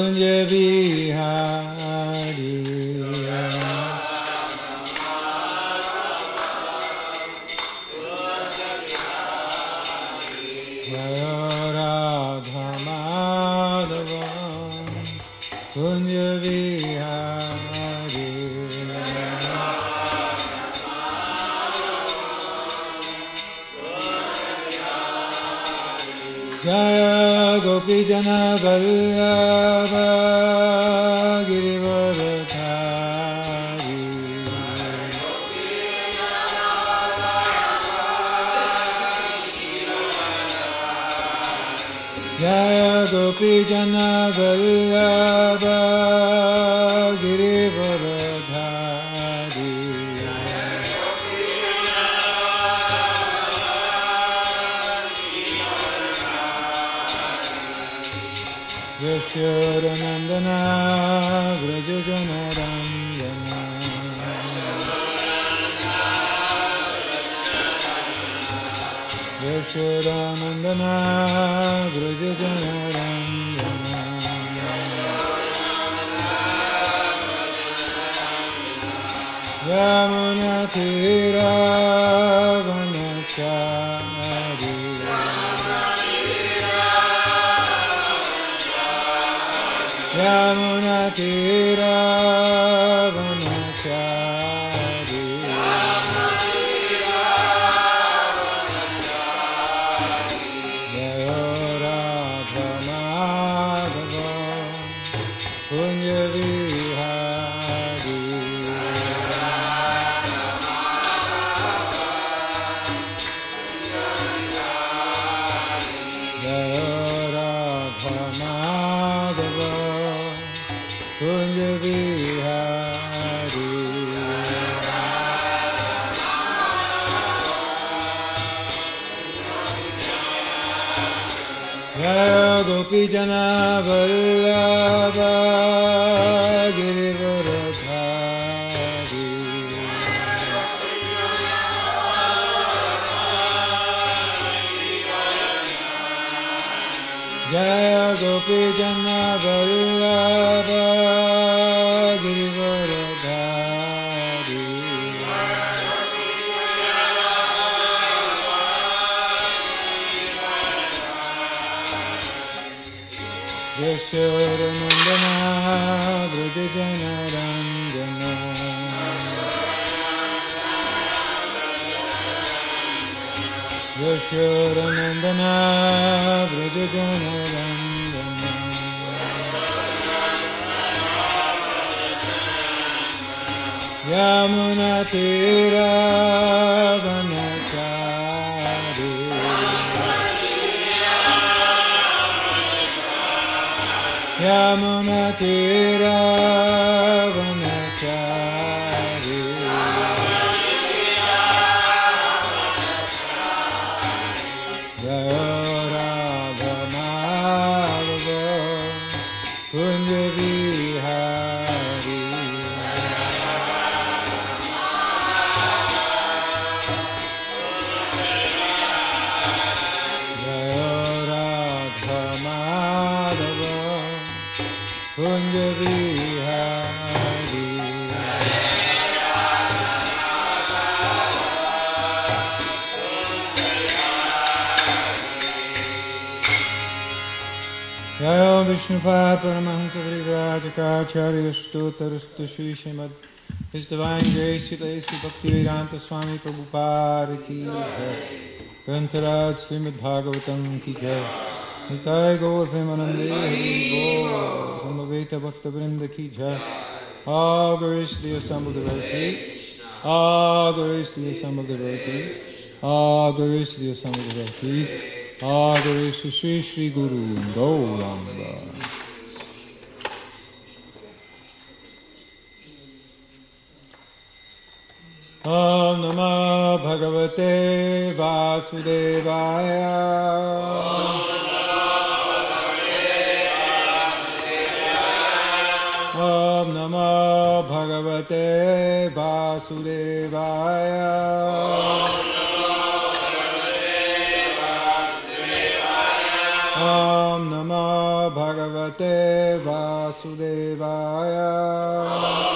Vihari Radha Madhava Kunja Vihari Jaya Gopi Jana Vallabha Girivaradhari Jaya Gopi Jana Vallabha Girivaradhari Yashodanandana Vrajajanarandana Yashodanandana Vrajajanarandana Yamunatira Vanachari Yamunatira Vanachari Jaya Radha Madhava Kunja Vihari Jaya Radha Madhava Kunja Vihari Jaya Gopi Jana Vallabha Girivaradhari Jaya Gopi Jana Vallabha Girivaradhari Yashodanandana Vrajajanarandana Yashodanandana Vrajajanarandana Yamunatira Vanachari Yamunatira Vanachari Jaya Radha Madhava Kunja Vihari Jaya Radha Madhava Kunja Vihari Jaya Vishnupad Paramahansa Vrivrajacharya Stotarasta Shri Srimad His Divine Grace Sri Bhaktivedanta Swami Prabhupada Ki Jai Grantaraj Srimad Bhagavatam Ki Jai Nitai Gaur Premanande Hari Bol Samaveta Bhakta Vrinda Ki Jai All grace to the assembled devotee All grace to the assembled devotee All grace to the assembled devotee All grace to Sri Sri Guru Gauranga Om Namah Bhagavate Vasudevaya Om Namah Bhagavate Vasudevaya Om Namah Bhagavate Vasudevaya Vasudevaya.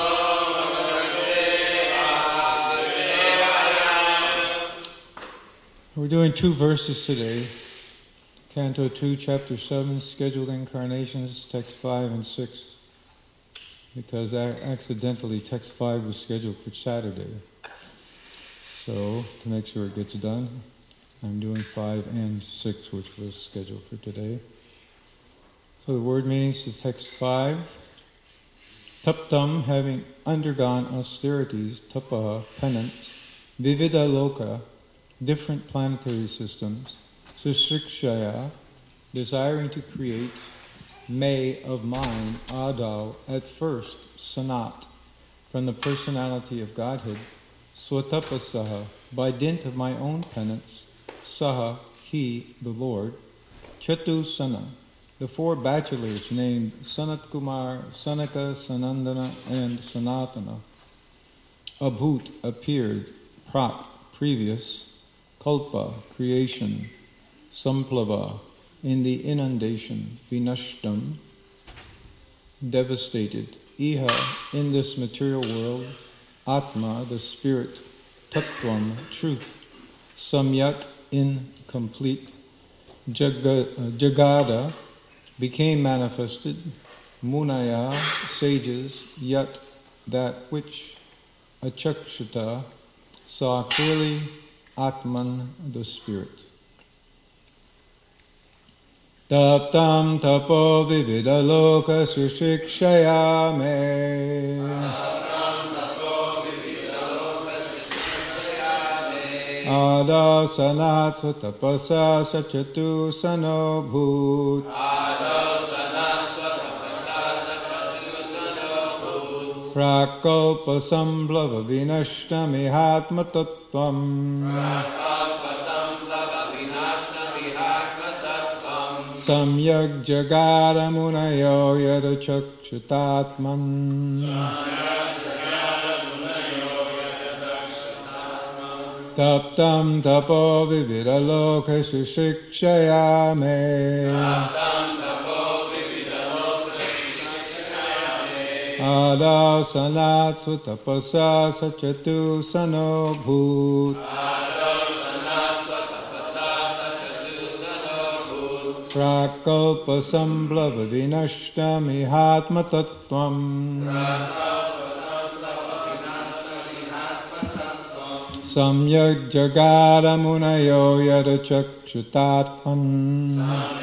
We're doing 2 verses today. Canto 2, Chapter 7, Scheduled Incarnations, Text 5 and 6. Because accidentally Text 5 was scheduled for Saturday. So, to make sure it gets done, I'm doing 5 and 6, which was scheduled for today. So the word meanings to text 5. Taptam, having undergone austerities, tapaha, penance, vivida loka, different planetary systems, susrikshaya, desiring to create, may of mine, adau, at first, sanat, from the personality of Godhead, swatapasaha, by dint of my own penance, saha, he, the Lord, chatu sana, the 4 bachelors named Sanat Kumar, Sanaka, Sanandana, and Sanatana, abhut, appeared, prat, previous, kalpa, creation, samplava, in the inundation, vinashtam, devastated, iha, in this material world, atma, the spirit, tattvam, truth, samyak, incomplete, jagada, became manifested, munaya, sages, yat, that which, achakshata, saw clearly, atman, the spirit. Taptam tapo vivida loka sushikshaya me. Adasanat satapasa sachatu sano bhut. Prakalpa samblava vinashtamihatma tattvam. Samyak jagara munayo yadachakshutatman. Taptam tapo vivida loka sushikshaya me. Adasanat sutapasa sachatu sano bhut. Prakalpa samblava vinashtamihatma tattvam. Samyak jagara munayo yadachakshutatman.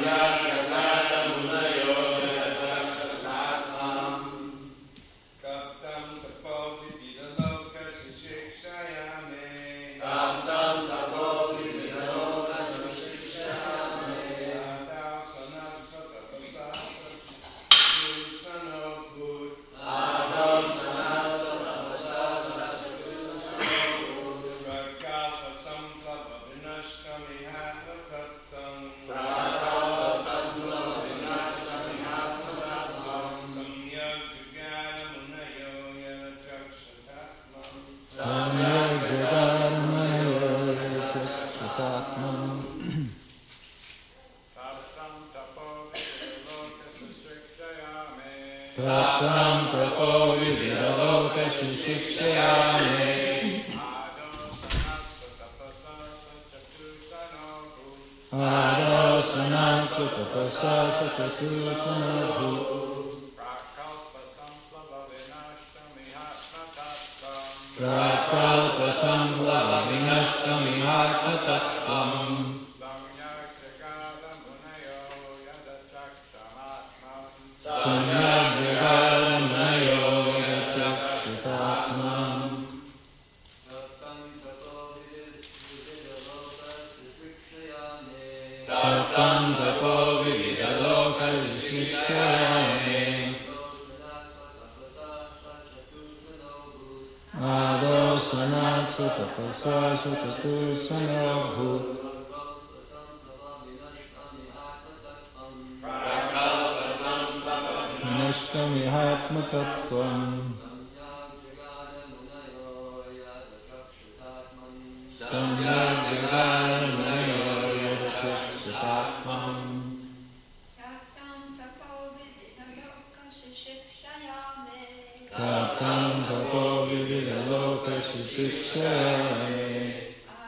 Tatam tapo vividalokasu sikshayame.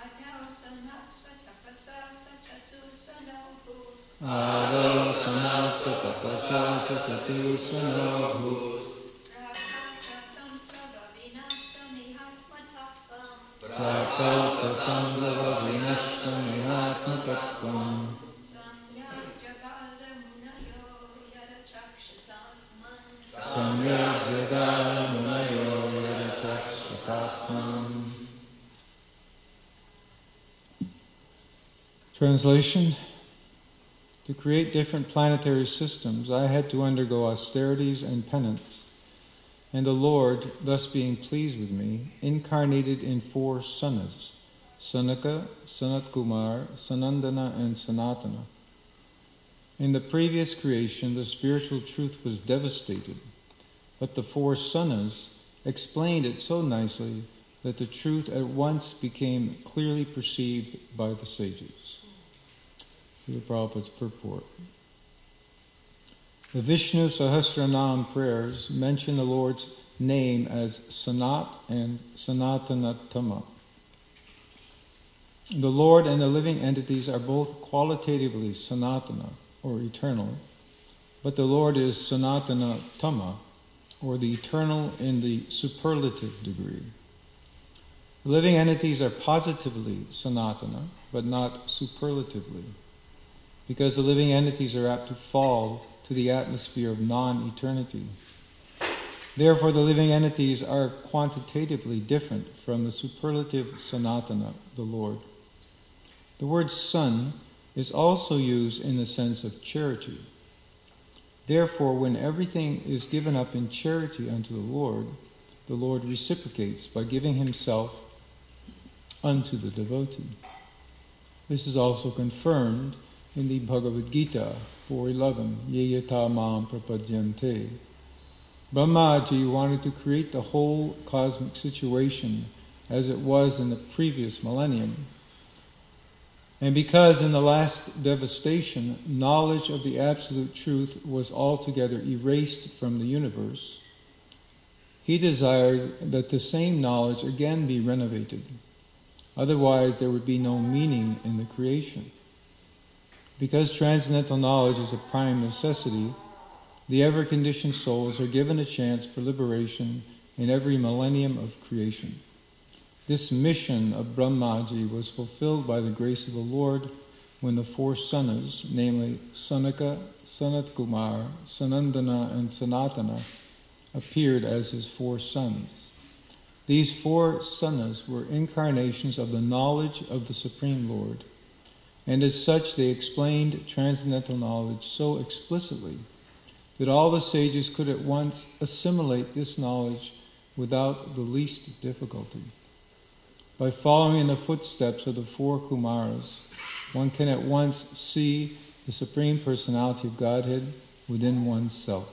Ado sanasa tapasa satatu sanobhu. Prakalpa samlava vinashtam ihatmatattvam. Samyak jagala munayo yadachakshatatmam. Translation. To create different planetary systems, I had to undergo austerities and penance, and the Lord, thus being pleased with me, incarnated in 4 Sanas, Sanaka, Sanat Kumar, Sanandana, and Sanatana. In the previous creation, the spiritual truth was devastated, but the 4 Sanas explained it so nicely that the truth at once became clearly perceived by the sages. The Prabhupada's purport. The Vishnu Sahasranam prayers mention the Lord's name as Sanat and Sanatanattama. The Lord and the living entities are both qualitatively Sanatana, or eternal, but the Lord is Sanatanattama, or the eternal in the superlative degree. The living entities are positively Sanatana, but not superlatively, because the living entities are apt to fall to the atmosphere of non-eternity. Therefore, the living entities are quantitatively different from the superlative Sanatana, the Lord. The word son is also used in the sense of charity. Therefore, when everything is given up in charity unto the Lord reciprocates by giving himself unto the devotee. This is also confirmed in the Bhagavad Gita 4:11, Ye yata mam prapadyante. Brahmaji wanted to create the whole cosmic situation as it was in the previous millennium. And because in the last devastation, knowledge of the absolute truth was altogether erased from the universe, he desired that the same knowledge again be renovated. Otherwise, there would be no meaning in the creation. Because transcendental knowledge is a prime necessity, the ever-conditioned souls are given a chance for liberation in every millennium of creation. This mission of Brahmaji was fulfilled by the grace of the Lord when the 4 Sanas, namely Sanaka, Sanat Kumar, Sanandana, and Sanatana, appeared as his 4 sons. These 4 Sanas were incarnations of the knowledge of the Supreme Lord, and as such they explained transcendental knowledge so explicitly that all the sages could at once assimilate this knowledge without the least difficulty. By following in the footsteps of the 4 Kumaras, one can at once see the Supreme Personality of Godhead within oneself.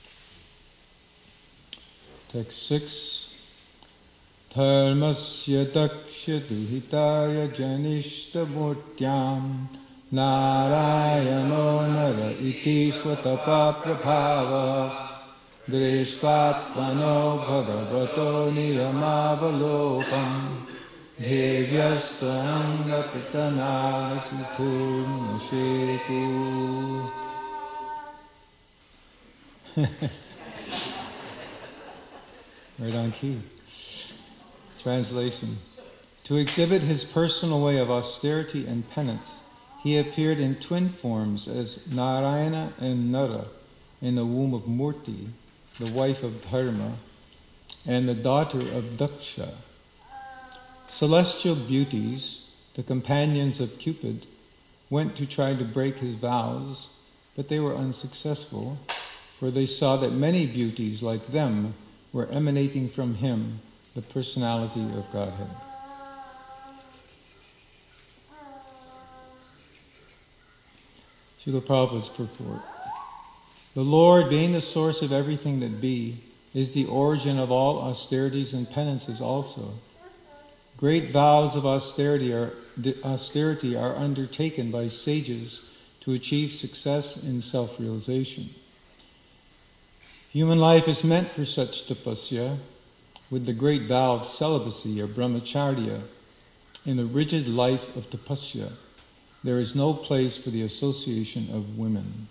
Text 6. Dharmasya daksha duhitaya janishta murtyam narayano nara iti swatapa prabhava drishvatmano bhagavato niramavalokam devyastanga pitana tuthurnasheku. Right on key. Translation. To exhibit his personal way of austerity and penance, he appeared in twin forms as Narayana and Nara in the womb of Murti, the wife of Dharma, and the daughter of Daksha. Celestial beauties, the companions of Cupid, went to try to break his vows, but they were unsuccessful, for they saw that many beauties like them were emanating from him, the personality of Godhead. Srila Prabhupada's purport. The Lord, being the source of everything that be, is the origin of all austerities and penances also. Great vows of austerity are undertaken by sages to achieve success in self-realization. Human life is meant for such tapasya, with the great vow of celibacy or brahmacharya. In the rigid life of tapasya, there is no place for the association of women.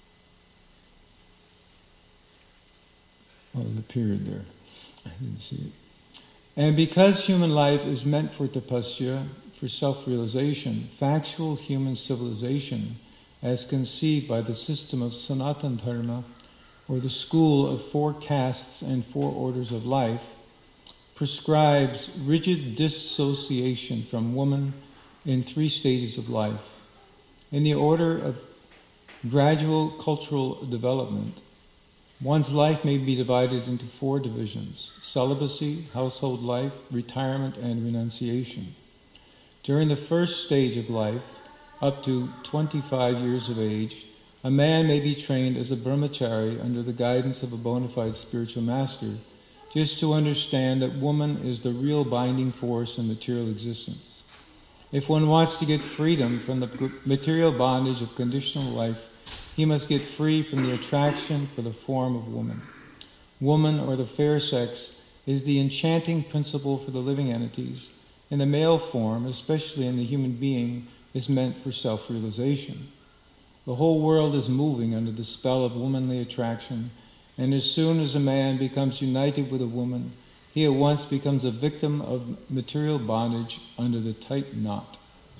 Oh, there's a period there. I didn't see it. And because human life is meant for tapasya, for self-realization, factual human civilization, as conceived by the system of Sanatana Dharma, or the school of 4 castes and 4 orders of life, prescribes rigid dissociation from woman in 3 stages of life. In the order of gradual cultural development, one's life may be divided into 4 divisions: celibacy, household life, retirement, and renunciation. During the first stage of life, up to 25 years of age, a man may be trained as a brahmachari under the guidance of a bona fide spiritual master, just to understand that woman is the real binding force in material existence. If one wants to get freedom from the material bondage of conditional life, he must get free from the attraction for the form of woman. Woman, or the fair sex, is the enchanting principle for the living entities, and the male form, especially in the human being, is meant for self-realization. The whole world is moving under the spell of womanly attraction, and as soon as a man becomes united with a woman, he at once becomes a victim of material bondage under a tight knot.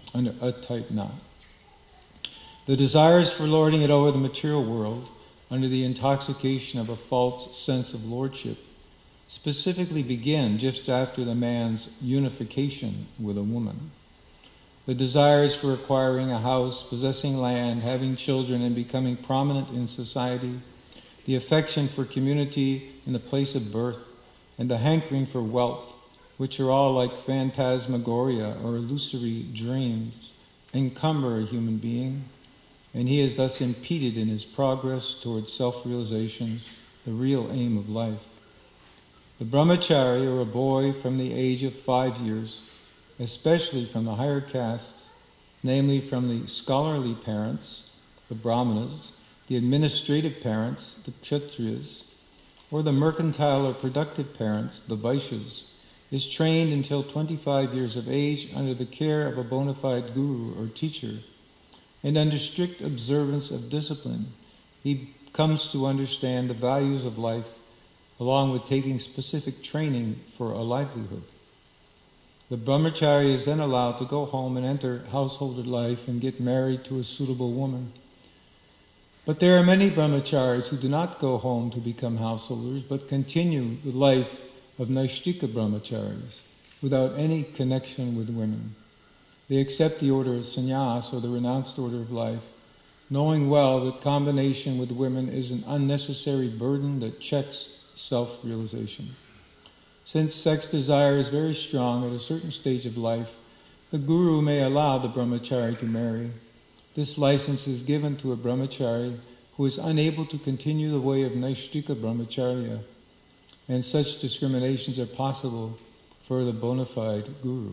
The desires for lording it over the material world, under the intoxication of a false sense of lordship, specifically begin just after the man's unification with a woman. The desires for acquiring a house, possessing land, having children, and becoming prominent in society, the affection for community in the place of birth, and the hankering for wealth, which are all like phantasmagoria or illusory dreams, encumber a human being, and he is thus impeded in his progress towards self-realization, the real aim of life. The brahmachari, or a boy from the age of 5 years, especially from the higher castes, namely from the scholarly parents, the brahmanas, the administrative parents, the kshatriyas, or the mercantile or productive parents, the vaishyas, is trained until 25 years of age under the care of a bona fide guru or teacher, and under strict observance of discipline. He comes to understand the values of life, along with taking specific training for a livelihood. The brahmachari is then allowed to go home and enter household life and get married to a suitable woman. But there are many brahmacharis who do not go home to become householders, but continue the life of Naishtika brahmacharis without any connection with women. They accept the order of sannyas, or the renounced order of life, knowing well that combination with women is an unnecessary burden that checks self-realization. Since sex desire is very strong at a certain stage of life, the guru may allow the brahmachari to marry. This license is given to a brahmachari who is unable to continue the way of Naishtika brahmacharya, and such discriminations are possible for the bona fide guru.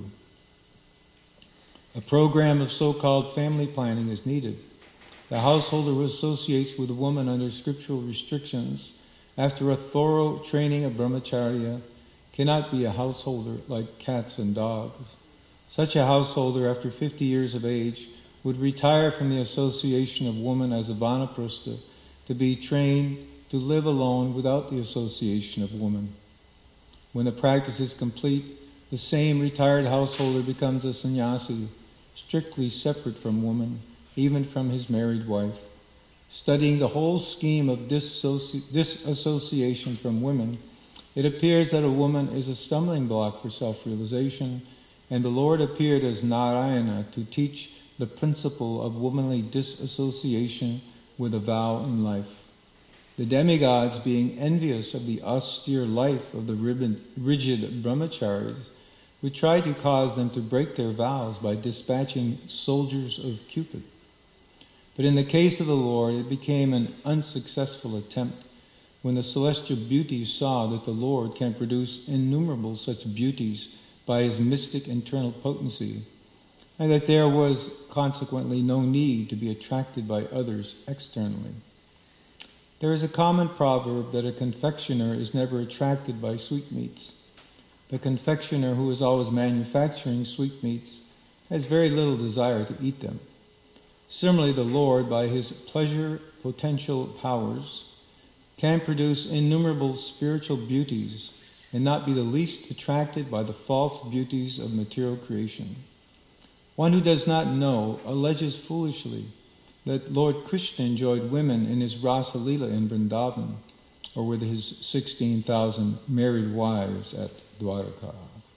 A program of so-called family planning is needed. The householder who associates with a woman under scriptural restrictions, after a thorough training of brahmacharya, cannot be a householder like cats and dogs. Such a householder, after 50 years of age, would retire from the association of woman as a vanaprastha, to be trained to live alone without the association of woman. When the practice is complete, the same retired householder becomes a sannyasi, strictly separate from woman, even from his married wife. Studying the whole scheme of disassociation from women, it appears that a woman is a stumbling block for self-realization, and the Lord appeared as Narayana to teach the principle of womanly disassociation with a vow in life. The demigods, being envious of the austere life of the rigid brahmacharis, would try to cause them to break their vows by dispatching soldiers of Cupid. But in the case of the Lord, it became an unsuccessful attempt when the celestial beauties saw that the Lord can produce innumerable such beauties by his mystic internal potency, and that there was consequently no need to be attracted by others externally. There is a common proverb that a confectioner is never attracted by sweetmeats. The confectioner who is always manufacturing sweetmeats has very little desire to eat them. Similarly, the Lord, by his pleasure potential powers, can produce innumerable spiritual beauties and not be the least attracted by the false beauties of material creation. One who does not know alleges foolishly that Lord Krishna enjoyed women in his Rasa Leela in Vrindavan, or with his 16,000 married wives at Dwaraka.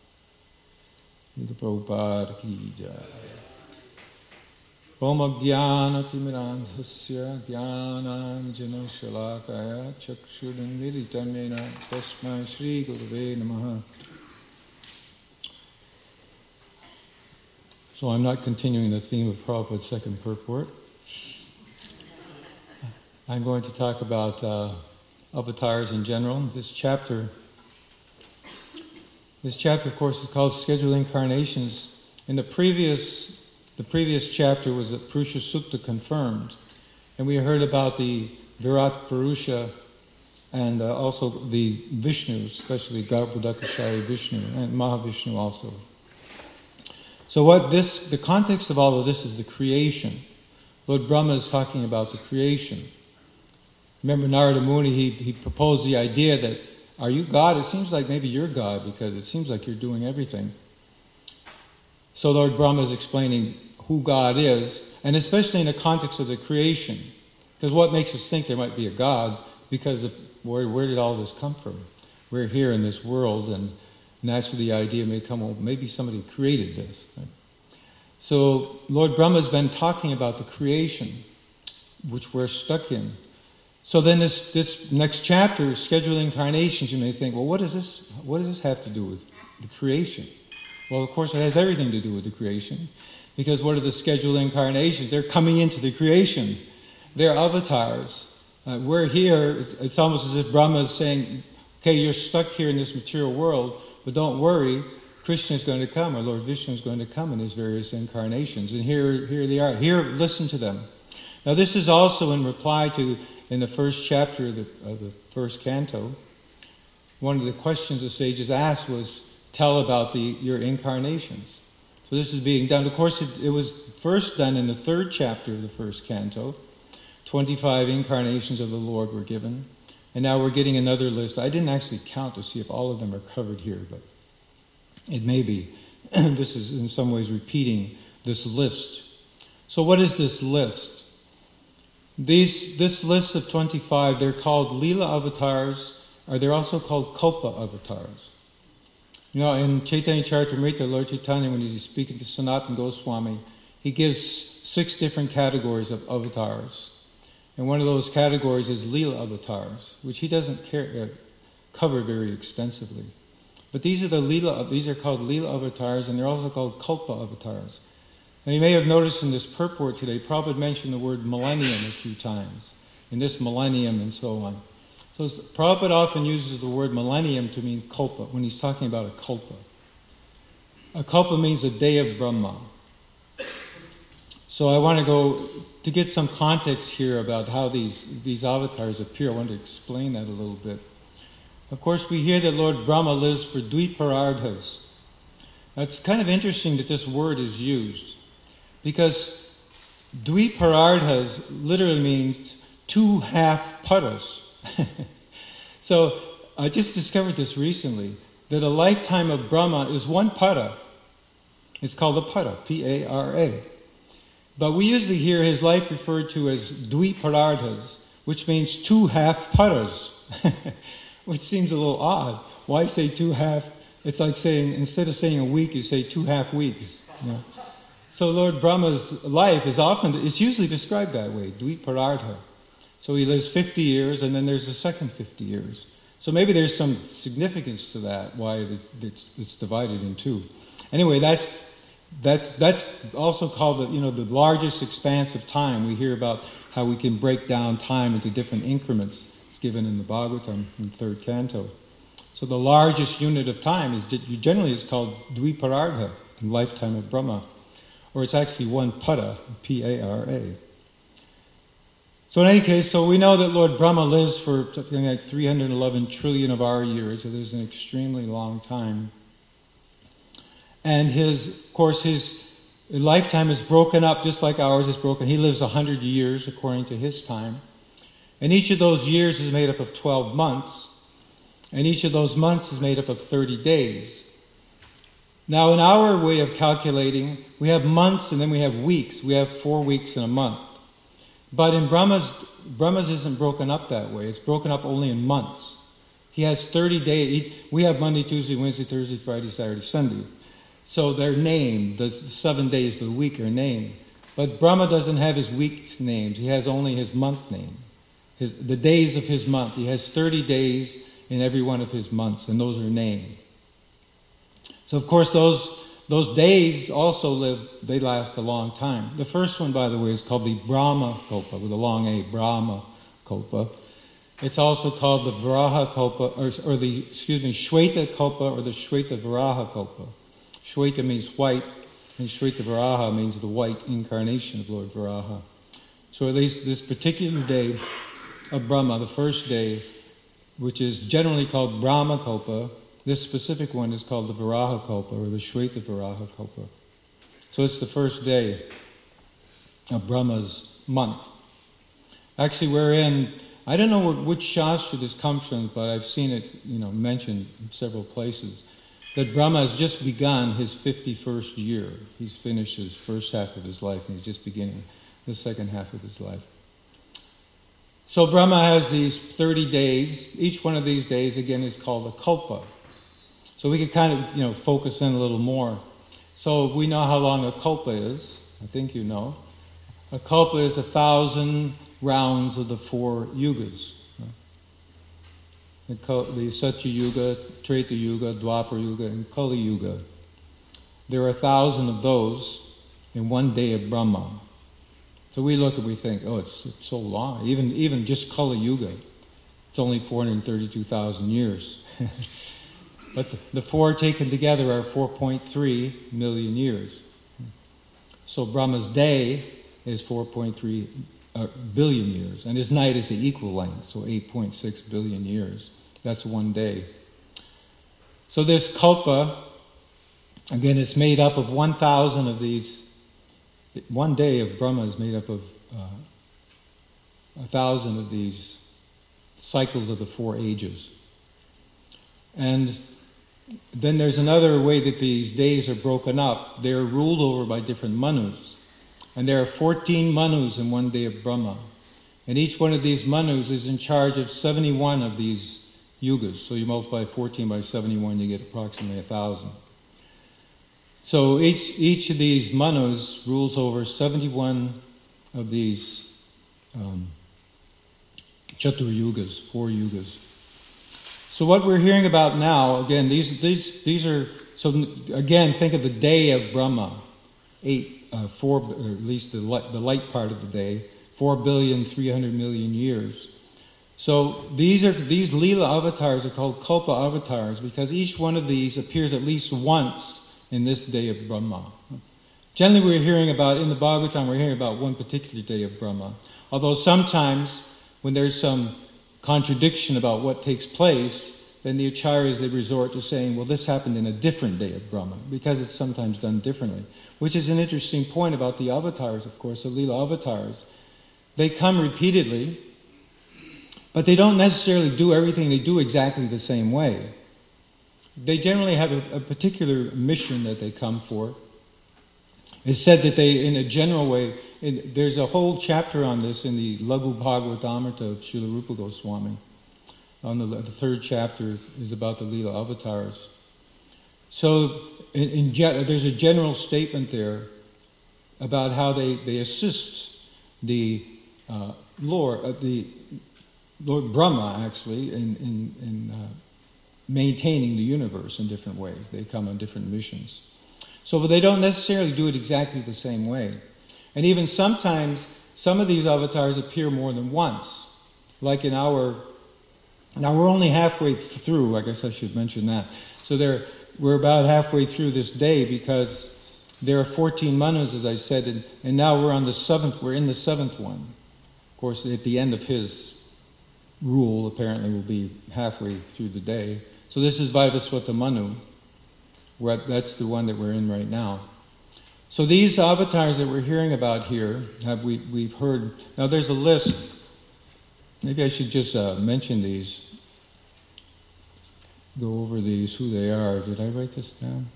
Prabhupada ki jai. Om Ajnanatimidandhasya Jnananjana Shalakaya Chakshudamilitamena Tasmai Shri Gurave Namaha. So I'm not continuing the theme of Prabhupada's second purport. I'm going to talk about avatars in general. This chapter, of course, is called Scheduled Incarnations. In the previous chapter was that Purusha Sukta confirmed, and we heard about the Virat Purusha and also the Vishnu, especially Garbhodakashari Vishnu and Mahavishnu also. So the context of all of this is the creation. Lord Brahma is talking about the creation. Remember Narada Muni, he proposed the idea that, are you God? It seems like maybe you're God because it seems like you're doing everything. So Lord Brahma is explaining who God is, and especially in the context of the creation. Because what makes us think there might be a God? Because where did all this come from? We're here in this world, and naturally the idea may come, well, maybe somebody created this. Right? So Lord Brahma has been talking about the creation, which we're stuck in. So then this next chapter, Scheduled Incarnations, you may think, well, what does this have to do with the creation? Well, of course, it has everything to do with the creation. Because what are the scheduled incarnations? They're coming into the creation. They're avatars. We're here. It's almost as if Brahma is saying, okay, you're stuck here in this material world, but don't worry, Krishna is going to come, or Lord Vishnu is going to come in his various incarnations. And here they are. Here, listen to them. Now this is also in reply to, in the first chapter of the first canto, one of the questions the sages asked was, tell about your incarnations. So this is being done. Of course, it was first done in the third chapter of the first canto. 25 incarnations of the Lord were given. And now we're getting another list. I didn't actually count to see if all of them are covered here, but it may be. This is in some ways repeating this list. So what is this list? This list of 25, they're called Leela avatars, or they're also called Kalpa avatars. You know, in Chaitanya Charitamrita, Lord Chaitanya, when he's speaking to Sanatana Goswami, he gives 6 different categories of avatars. And one of those categories is Leela avatars, which he doesn't cover very extensively. But these are called Leela avatars, and they're also called Kalpa avatars. Now you may have noticed in this purport today, Prabhupada mentioned the word millennium a few times, in this millennium and so on. So Prabhupada often uses the word millennium to mean kalpa, when he's talking about a kalpa. A kalpa means a day of Brahma. So I want to go, to get some context here about how these avatars appear, I want to explain that a little bit. Of course, we hear that Lord Brahma lives for dviparardhas. Now it's kind of interesting that this word is used, because dviparardhas literally means 2 half paras. So I just discovered this recently, that a lifetime of Brahma is 1 para. It's called a para, P-A-R-A. But we usually hear his life referred to as dviparardhas, which means 2 half paras, which seems a little odd. Why say 2 half? It's like saying, instead of saying a week, you say 2 half weeks. You know? So Lord Brahma's life it's usually described that way, dviparardha. So he lives 50 years, and then there's the second 50 years. So maybe there's some significance to that, why it's divided in 2. Anyway, that's also called the largest expanse of time. We hear about how we can break down time into different increments. It's given in the Bhagavatam in the 3rd canto. So the largest unit of time is called dviparardha, the lifetime of Brahma, or it's actually 1 para, P-A-R-A. So in any case, so we know that Lord Brahma lives for something like 311 trillion of our years. So there's an extremely long time. And his lifetime is broken up just like ours is broken. He lives 100 years according to his time. And each of those years is made up of 12 months. And each of those months is made up of 30 days. Now, in our way of calculating, we have months and then we have weeks. We have 4 weeks in a month. But in Brahma's isn't broken up that way. It's broken up only in months. He has 30 days. We have Monday, Tuesday, Wednesday, Thursday, Friday, Saturday, Sunday. So they're named. The 7 days of the week are named. But Brahma doesn't have his weeks named. He has only his month name. The days of his month. He has 30 days in every one of his months, and those are named. So of course those days also they last a long time. The first one, by the way, is called the Brahma Kalpa, with a long A, Brahma Kalpa. It's also called the Varaha Kalpa, or the Shweta Kalpa, or the Shweta Varaha Kalpa. Shweta means white, and Shweta Varaha means the white incarnation of Lord Varaha. So at least this particular day of Brahma, the first day, which is generally called Brahma Kalpa, this specific one is called the Varaha Kalpa, or the Shweta Varaha Kalpa. So it's the first day of Brahma's month. Actually, we're in, I don't know which Shastra this comes from, but I've seen it mentioned in several places, that Brahma has just begun his 51st year. He's finished his first half of his life, and he's just beginning the second half of his life. So Brahma has these 30 days. Each one of these days, again, is called a kalpa. So we could kind of, focus in a little more. So we know how long a kalpa is. I think you know. A kalpa is 1,000 rounds of the 4 yugas. The Satya Yuga, Treta Yuga, Dwapara Yuga, and Kali Yuga. There are 1,000 of those in one day of Brahma. So we look and we think, oh, it's so long. Even just Kali Yuga, it's only 432,000 years. But the 4 taken together are 4.3 million years. So Brahma's day is 4.3 billion years, and his night is the equal length, so 8.6 billion years. That's one day. So this kalpa, again, it's made up of 1,000 of these. One day of Brahma is made up of 1,000 of these cycles of the 4 ages. And then there's another way that these days are broken up. They're ruled over by different manus. And there are 14 manus in one day of Brahma. And each one of these manus is in charge of 71 of these yugas. So you multiply 14 by 71, you get approximately 1,000. So each of these manus rules over 71 of these chatur yugas, 4 yugas. So what we're hearing about now, again, these are, so again, think of the day of Brahma, 4, or at least the light part of the day, 4,300,000,000 years. So these Leela avatars are called Kalpa avatars because each one of these appears at least once in this day of Brahma. Generally we're hearing about, in the Bhagavatam, we're hearing about one particular day of Brahma. Although sometimes when there's some contradiction about what takes place, then the acharyas, they resort to saying, well, this happened in a different day of Brahma, because it's sometimes done differently. Which is an interesting point about the avatars, of course, the Leela avatars. They come repeatedly, but they don't necessarily do everything they do exactly the same way. They generally have a particular mission that they come for. It's said that they, in a general way, there's a whole chapter on this in the Laghu Bhagavatamrita of Srila Rupa Goswami. On the 3rd chapter is about the Leela avatars. So there's a general statement there about how they assist the Lord Brahma, actually, in maintaining the universe in different ways. They come on different missions. So they don't necessarily do it exactly the same way. And even sometimes, some of these avatars appear more than once. Like in now we're only halfway through, I guess I should mention that. So we're about halfway through this day because there are 14 manus, as I said, and now we're in the 7th one. Of course, at the end of his rule, apparently will be halfway through the day. So this is Vaivasvata Manu. That's the one that we're in right now. So these avatars that we're hearing about here, we've heard. Now there's a list. Maybe I should just mention these. Go over these, who they are. Did I write this down?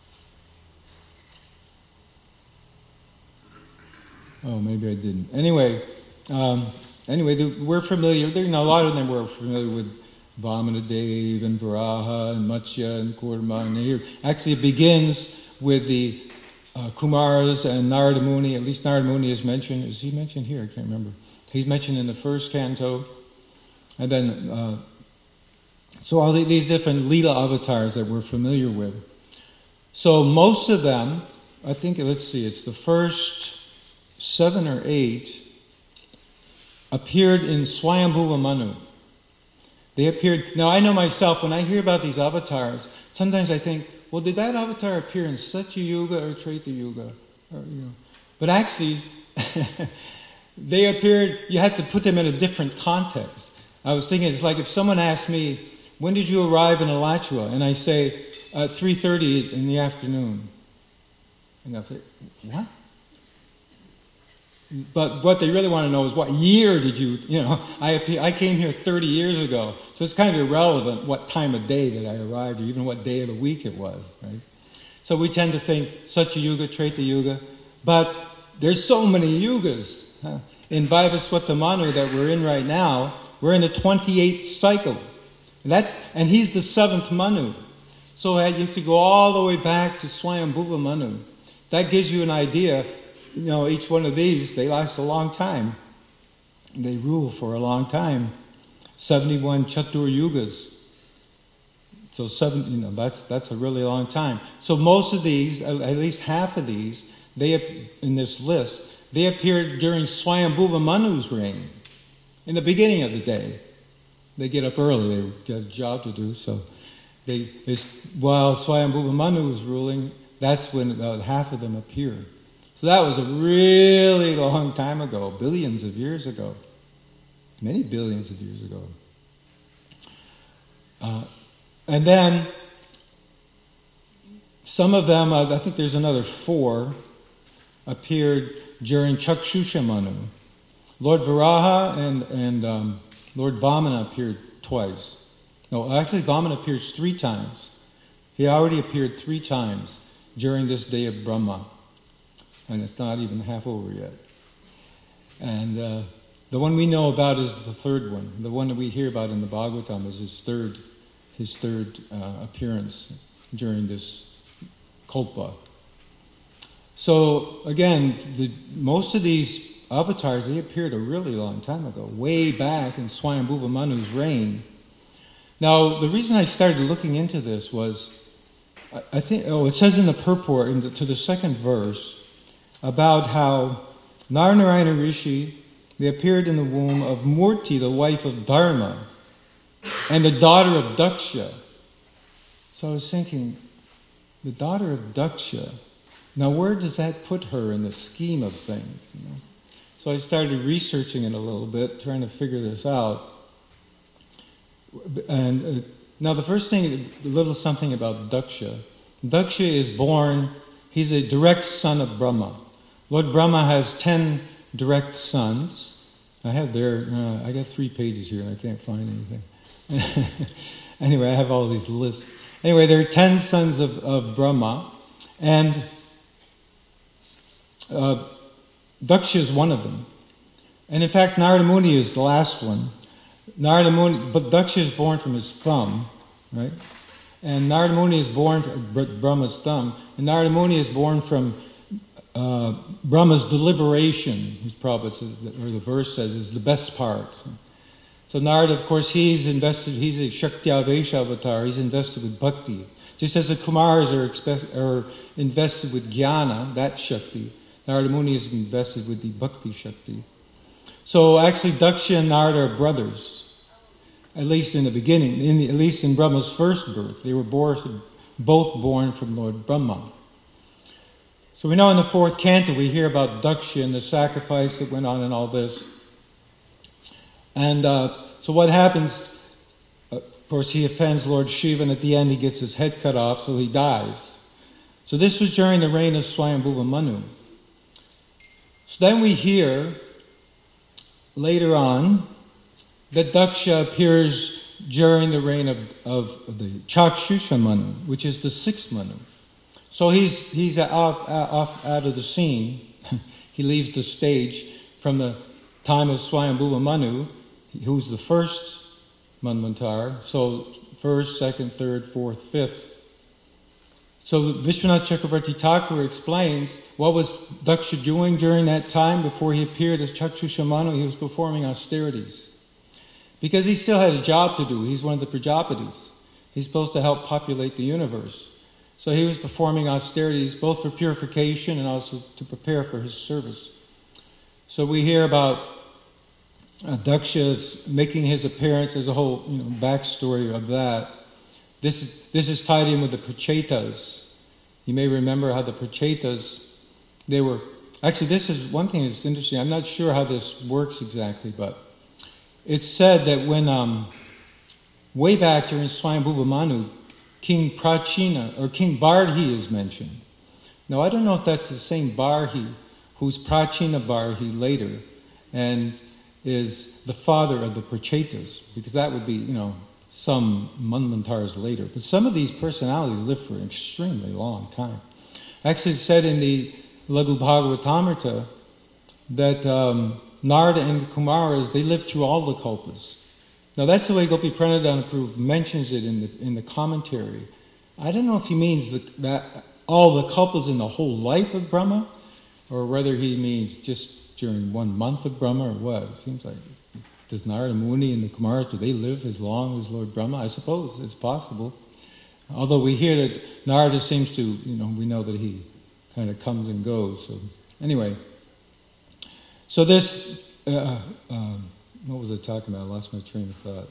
Oh, maybe I didn't. Anyway, we're familiar. A lot of them we're familiar with. Vamanadev and Varaha and Matsya and Kurma. And here, actually, it begins with the Kumaras and Narada Muni. At least Narada Muni is mentioned. Is he mentioned here? I can't remember. He's mentioned in the first canto. And then, so all these different Leela avatars that we're familiar with. So most of them, I think, it's the first 7 or 8 appeared in Swayambhuva Manu. They appeared. Now I know myself, when I hear about these avatars, sometimes I think, well, did that avatar appear in Satya Yuga or Treta Yuga? But actually, they appeared, you had to put them in a different context. I was thinking, it's like if someone asked me, when did you arrive in Alachua? And I say, 3:30 in the afternoon. And they'll say, what? But what they really want to know is what year did you I came here 30 years ago. So it's kind of irrelevant what time of day that I arrived or even what day of the week it was, right? So we tend to think Satya Yuga, Treta Yuga, but there's so many yugas. In Vaivasvata Manu that we're in right now, we're in the 28th cycle. And he's the 7th Manu. So you have to go all the way back to Swayambhuva Manu. That gives you an idea. Each one of these, they last a long time. They rule for a long time. 71 Chatur Yugas. So that's a really long time. So most of these, at least half of these, in this list, they appeared during Swayambhuva Manu's reign. In the beginning of the day. They get up early, they got a job to do, so while Swayambhuva Manu was ruling, that's when about half of them appeared. So that was a really long time ago, billions of years ago. Many billions of years ago. And then, some of them, I think there's another 4, appeared during Chakshusha Manu. Lord Varaha and Lord Vamana appeared twice. No, actually Vamana appears 3 times. He already appeared 3 times during this day of Brahma. And it's not even half over yet. And the one we know about is the 3rd one. The one that we hear about in the Bhagavatam is his third appearance during this Kalpa. So again, most of these avatars, they appeared a really long time ago, way back in Swayambhuva Manu's reign. Now, the reason I started looking into this was, I think, it says in the purport, to the 2nd verse, about how Naranarayana Rishi, they appeared in the womb of Murti, the wife of Dharma, and the daughter of Daksha. So I was thinking, the daughter of Daksha, now where does that put her in the scheme of things? So I started researching it a little bit, trying to figure this out. And now the first thing, a little something about Daksha. Daksha is born, he's a direct son of Brahma. Lord Brahma has 10 direct sons. I got 3 pages here and I can't find anything. Anyway, I have all these lists. Anyway, there are 10 sons of Brahma, and Daksha is one of them. And in fact, Narada Muni is the last one. But Daksha is born from his thumb, right? And Narada Muni is born from Brahma's thumb. And Narada Muni is born from Brahma's deliberation, as Prabhupada says, or the verse says, is the best part. So Narada, of course, he's a Shakti Avesha avatar, he's invested with bhakti. Just as the Kumars are invested with jnana, that Shakti, Narada Muni is invested with the bhakti Shakti. So actually Daksha and Narada are brothers, at least in the beginning, at least in Brahma's first birth. They were both born from Lord Brahma. So we know in the 4th canto we hear about Daksha and the sacrifice that went on and all this. And so what happens, of course, he offends Lord Shiva, and at the end he gets his head cut off, so he dies. So this was during the reign of Swayambhuva Manu. So then we hear, later on, that Daksha appears during the reign of the Chakshusha Manu, which is the sixth Manu. So he's out of the scene. He leaves the stage from the time of Swayambhuva Manu, who's the first Manvantar. So first, second, third, fourth, fifth. So Vishwanath Chakravarti Thakur explains what was Daksha doing during that time before he appeared as Chakshusha Manu. He was performing austerities. Because he still had a job to do. He's one of the Prajapatis. He's supposed to help populate the universe. So he was performing austerities both for purification and also to prepare for his service. So we hear about Daksha making his appearance. There's a whole backstory of that. This is tied in with the Prachetas. You may remember how the Prachetas, they were... Actually, this is one thing that's interesting. I'm not sure how this works exactly, but it's said that when, way back during Swayambhuva Manu, King Prachina, or King Bardhi is mentioned. Now, I don't know if that's the same Bardhi who's Prachina Bardhi later, and is the father of the Prachetas, because that would be, some Manvantars later. But some of these personalities live for an extremely long time. Actually, it's said in the Laghu Bhagavatamrita that Narada and the Kumaras, they lived through all the kalpas. Now that's the way Gopi Pranadhana mentions it in the commentary. I don't know if he means that all the kalpas in the whole life of Brahma, or whether he means just during 1 month of Brahma or what. It seems like, does Narada Muni and the Kumaras, do they live as long as Lord Brahma? I suppose it's possible. Although we hear that Narada seems to, we know that he kind of comes and goes. So anyway, so this, what was I talking about? I lost my train of thought.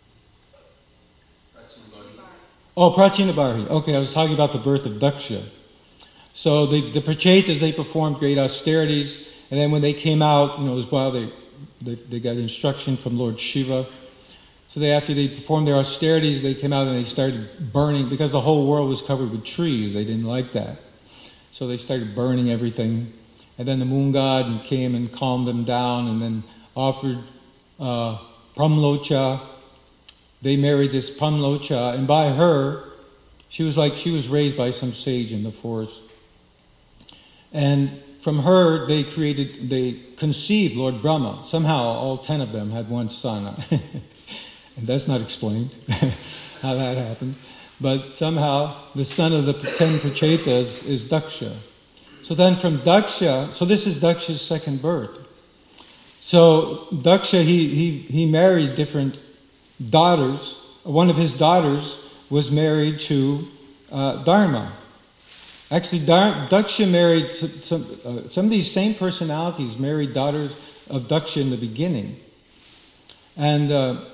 Prachina Bardhi. Okay, I was talking about the birth of Daksha. So the Prachetas, they performed great austerities, and then when they came out, it was while they got instruction from Lord Shiva. So after they performed their austerities, they came out and they started burning, because the whole world was covered with trees. They didn't like that. So they started burning everything. And then the moon god came and calmed them down, and then offered Pramlocha. They married this Pramlocha, and by her, she was raised by some sage in the forest. And from her, they conceived Lord Brahma. Somehow, all 10 of them had one son. And that's not explained, how that happened. But somehow, the son of the 10 Prachetas is Daksha. So then from Daksha, so this is Daksha's second birth. So Daksha, he married different daughters. One of his daughters was married to Dharma. Actually, Daksha married some of these same personalities married daughters of Daksha in the beginning. And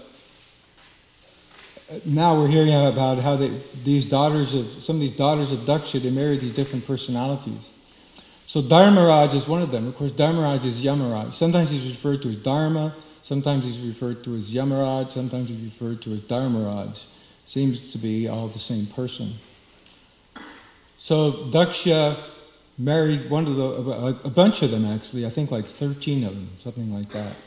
now we're hearing about how some of these daughters of Daksha, they married these different personalities. So Dharmaraj is one of them. Of course, Dharmaraj is Yamaraj. Sometimes he's referred to as Dharma, sometimes he's referred to as Yamaraj, sometimes he's referred to as Dharmaraj. Seems to be all the same person. So Daksha married a bunch of them actually, I think like 13 of them, something like that.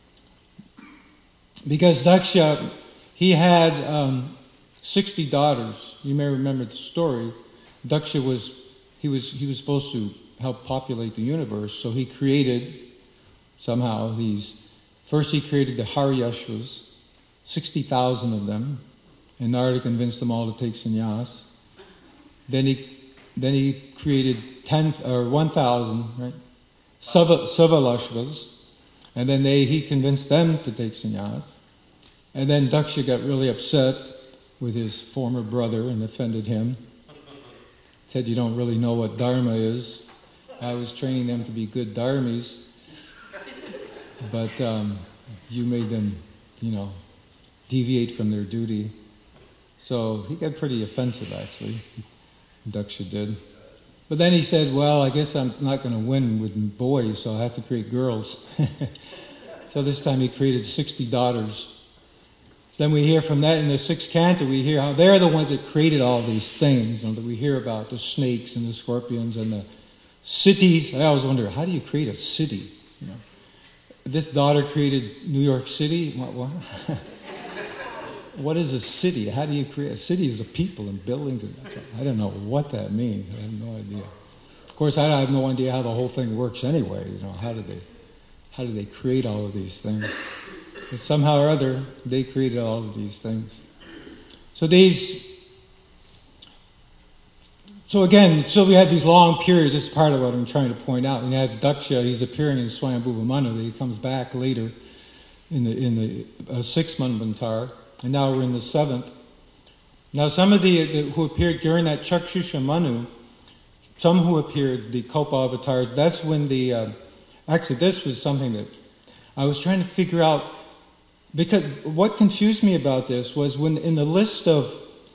Because Daksha, he had 60 daughters. You may remember the story. Daksha was supposed to help populate the universe, so he created somehow first he created the Haryashvas, 60,000 of them, and Narada convinced them all to take sannyas. Then he created 1,000, right? Savalashvas, and then he convinced them to take sannyas. And then Daksha got really upset with his former brother and offended him. Said, "You don't really know what dharma is. I was training them to be good dharmis, but you made them, deviate from their duty." So he got pretty offensive, actually. Daksha did. But then he said, "Well, I guess I'm not going to win with boys, so I have to create girls." So this time he created 60 daughters. So then we hear from that in the 6th canto, we hear how they're the ones that created all these things, that we hear about, the snakes and the scorpions and the cities. I always wonder, how do you create a city? This daughter created New York City. What? What is a city? How do you create a city? Is the people and buildings. I don't know what that means. I have no idea. Of course, I have no idea how the whole thing works anyway. How do they create all of these things? But somehow or other, they created all of these things. So we had these long periods. This is part of what I'm trying to point out. And you have Daksha, he's appearing in Swayambhuva Manu. He comes back later in the 6th Manvantar. And now we're in the 7th. Now some of the who appeared during that Chakshusha Manu, some who appeared, the Kalpa avatars, that's when actually this was something that I was trying to figure out, because what confused me about this was when in the list of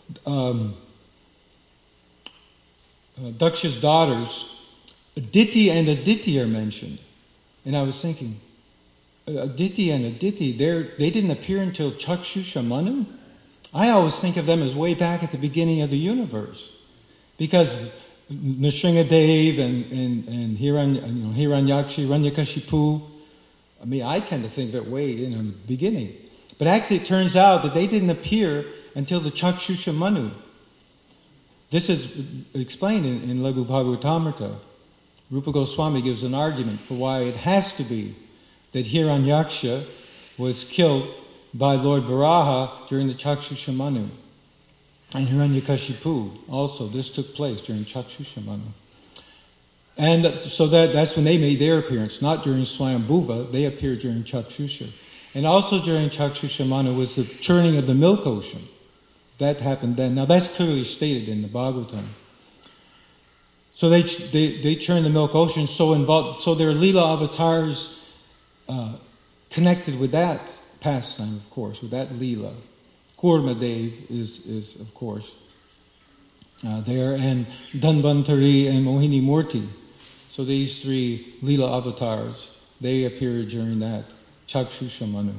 Daksha's daughters, Aditi and Aditi are mentioned. And I was thinking, Aditi and Aditi, they didn't appear until Chakshusha Manu? I always think of them as way back at the beginning of the universe. Because Nrsingadev and Hiranyakshi, Hiranyakashipu, I tend to think that way in the beginning. But actually it turns out that they didn't appear until the Chakshusha Manu. This is explained in Laghu Bhagavatamrita. Rupa Goswami gives an argument for why it has to be that Hiranyaksha was killed by Lord Varaha during the Chakshusha Manu. And Hiranyakashipu also, this took place during Chakshusha Manu. And so that's when they made their appearance, not during Swayambhuva, they appeared during Chakshusha. And also during Chakshusha Manu was the churning of the milk ocean. That happened then. Now that's clearly stated in the Bhagavatam. So they churned the milk ocean, so their Leela avatars connected with that pastime, of course, with that Leela. Kurmadev is of course, there, and Dhanvantari and Mohini Murti. So these 3 Leela avatars, they appeared during that Chakshusha Manu.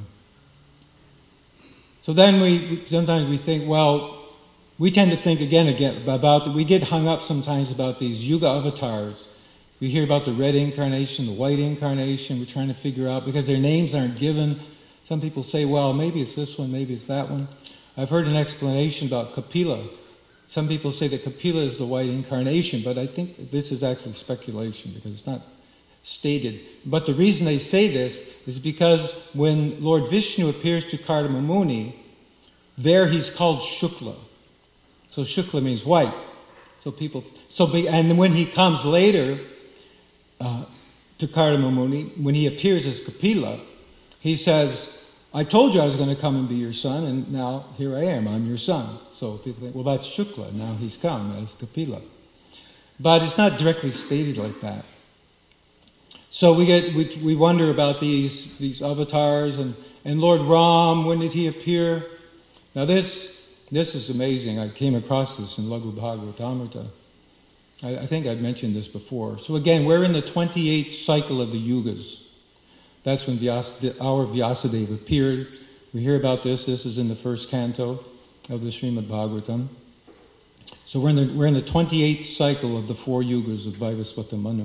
So then sometimes we think, we tend to think again about, we get hung up sometimes about these Yuga avatars. We hear about the red incarnation, the white incarnation, we're trying to figure out, because their names aren't given. Some people say, maybe it's this one, maybe it's that one. I've heard an explanation about Kapila. Some people say that Kapila is the white incarnation, but I think this is actually speculation because it's not stated. But the reason they say this is because when Lord Vishnu appears to Kardama Muni, there he's called Shukla. So Shukla means white. And when he comes later to Kardama Muni, when he appears as Kapila, he says, I told you I was going to come and be your son, and now here I am, I'm your son. So people think, that's Shukla, now he's come as Kapila. But it's not directly stated like that. So we wonder about these avatars, and Lord Ram, when did he appear? Now this is amazing. I came across this in Laghu Bhagavatamrita. I think I've mentioned this before. So again, we're in the 28th cycle of the Yugas. That's when our Vyasadeva appeared. We hear about this. This is in the 1st canto of the Srimad Bhagavatam. So we're in the 28th cycle of the 4 Yugas of Vaivasvata Manu.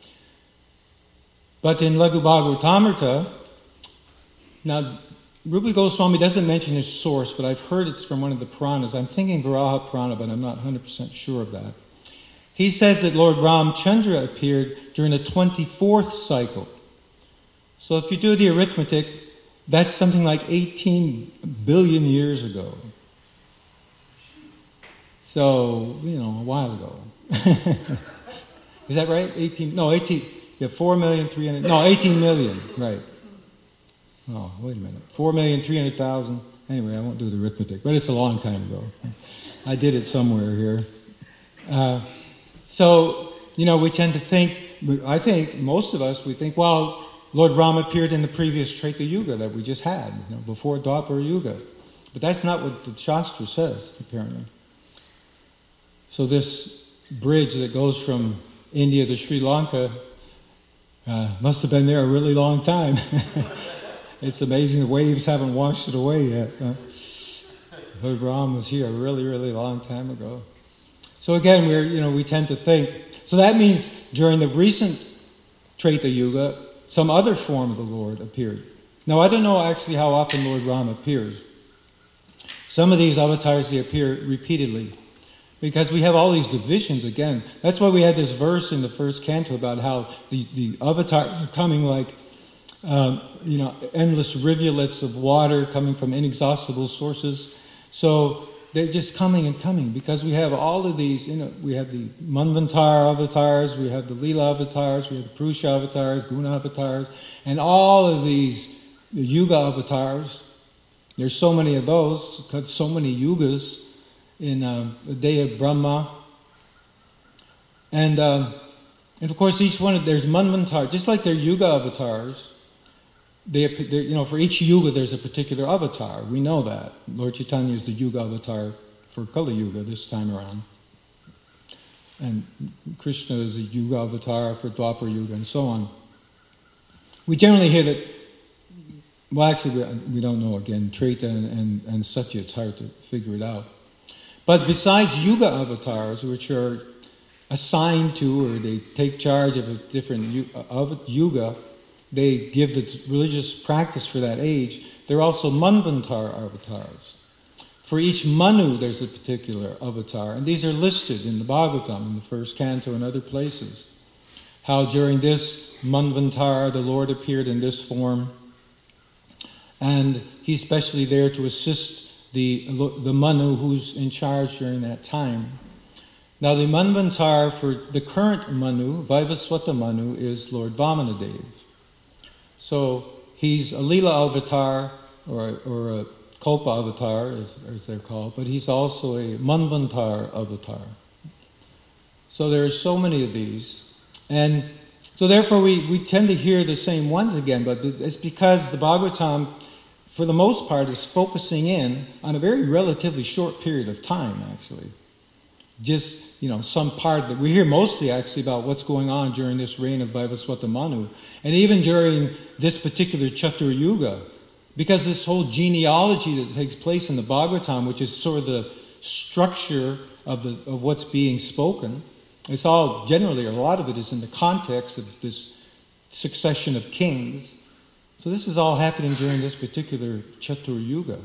But in Laghu Bhagavatamrita, now Rupa Goswami doesn't mention his source, but I've heard it's from one of the Puranas. I'm thinking Varaha Purana, but I'm not 100% sure of that. He says that Lord Ramchandra appeared during the 24th cycle. So if you do the arithmetic, that's something like 18 billion years ago. So, a while ago. Is that right? 18 million, right. Oh, wait a minute. 4,300,000. Anyway, I won't do the arithmetic, but it's a long time ago. I did it somewhere here. So, we tend to think, I think most of us, we think, Lord Ram appeared in the previous Treta Yuga that we just had, before Dwapara Yuga. But that's not what the Shastra says, apparently. So this bridge that goes from India to Sri Lanka must have been there a really long time. It's amazing the waves haven't washed it away yet. Lord Brahma was here a really, really long time ago. So again, we tend to think. So that means during the recent Treta Yuga, some other form of the Lord appeared. Now I don't know actually how often Lord Rama appears. Some of these avatars, they appear repeatedly. Because we have all these divisions again. That's why we had this verse in the first canto about how the avatars are coming like, endless rivulets of water coming from inexhaustible sources. So they're just coming and coming because we have all of these, we have the Manvantar avatars, we have the Leela avatars, we have the Purusha avatars, Guna avatars, and all of these Yuga avatars. There's so many of those, because so many Yugas in the day of Brahma. And of course each one, there's Manvantar, just like they're Yuga avatars, for each Yuga there's a particular avatar. We know that. Lord Chaitanya is the Yuga avatar for Kali Yuga this time around. And Krishna is a Yuga avatar for Dwapara Yuga and so on. We generally hear that, well actually we don't know again, Treta and Satya, it's hard to figure it out. But besides Yuga avatars, which are assigned to or they take charge of a different Yuga, they give the religious practice for that age, they're also Manvantar avatars. For each Manu, there's a particular avatar, and these are listed in the Bhagavatam, in the first canto and other places. How during this Manvantar, the Lord appeared in this form, and he's especially there to assist the Manu who's in charge during that time. Now the Manvantar for the current Manu, Vaivaswata Manu, is Lord Vamanadev. So he's a Leela avatar, or a Kalpa avatar, as they're called, but he's also a Manvantar avatar. So there are so many of these. And so therefore we tend to hear the same ones again, but it's because the Bhagavatam, for the most part, is focusing in on a very relatively short period of time, actually. Just, some part that we hear mostly actually about what's going on during this reign of Vaivaswata Manu, and even during this particular Chatur Yuga, because this whole genealogy that takes place in the Bhagavatam, which is sort of the structure of what's being spoken, it's all generally, a lot of it is in the context of this succession of kings. So this is all happening during this particular Chatur Yuga.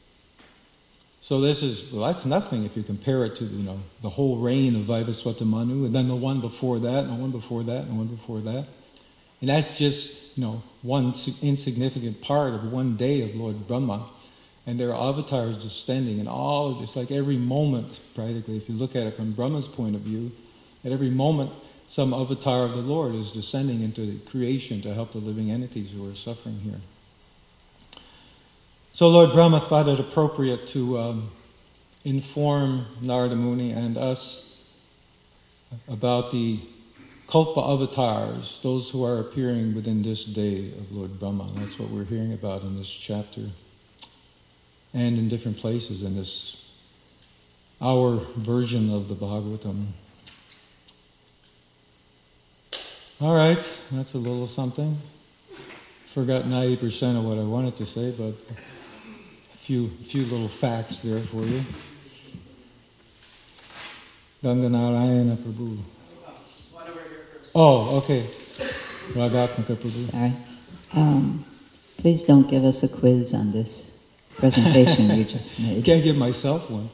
So that's nothing if you compare it to, the whole reign of Vaivaswata Manu, and then the one before that, and the one before that, and the one before that. And that's just, one insignificant part of one day of Lord Brahma. And there are avatars descending, and all of this, like every moment, practically, if you look at it from Brahma's point of view, at every moment, some avatar of the Lord is descending into creation to help the living entities who are suffering here. So Lord Brahma thought it appropriate to inform Narada Muni and us about the Kalpa avatars, those who are appearing within this day of Lord Brahma. That's what we're hearing about in this chapter and in different places in this, our version of the Bhagavatam. All right, that's a little something. Forgot 90% of what I wanted to say, but a few little facts there for you. Ganganarayana Prabhu. Oh, okay. Ragatmaka Prabhu. Sorry. Please don't give us a quiz on this presentation you just made. Can't give myself one.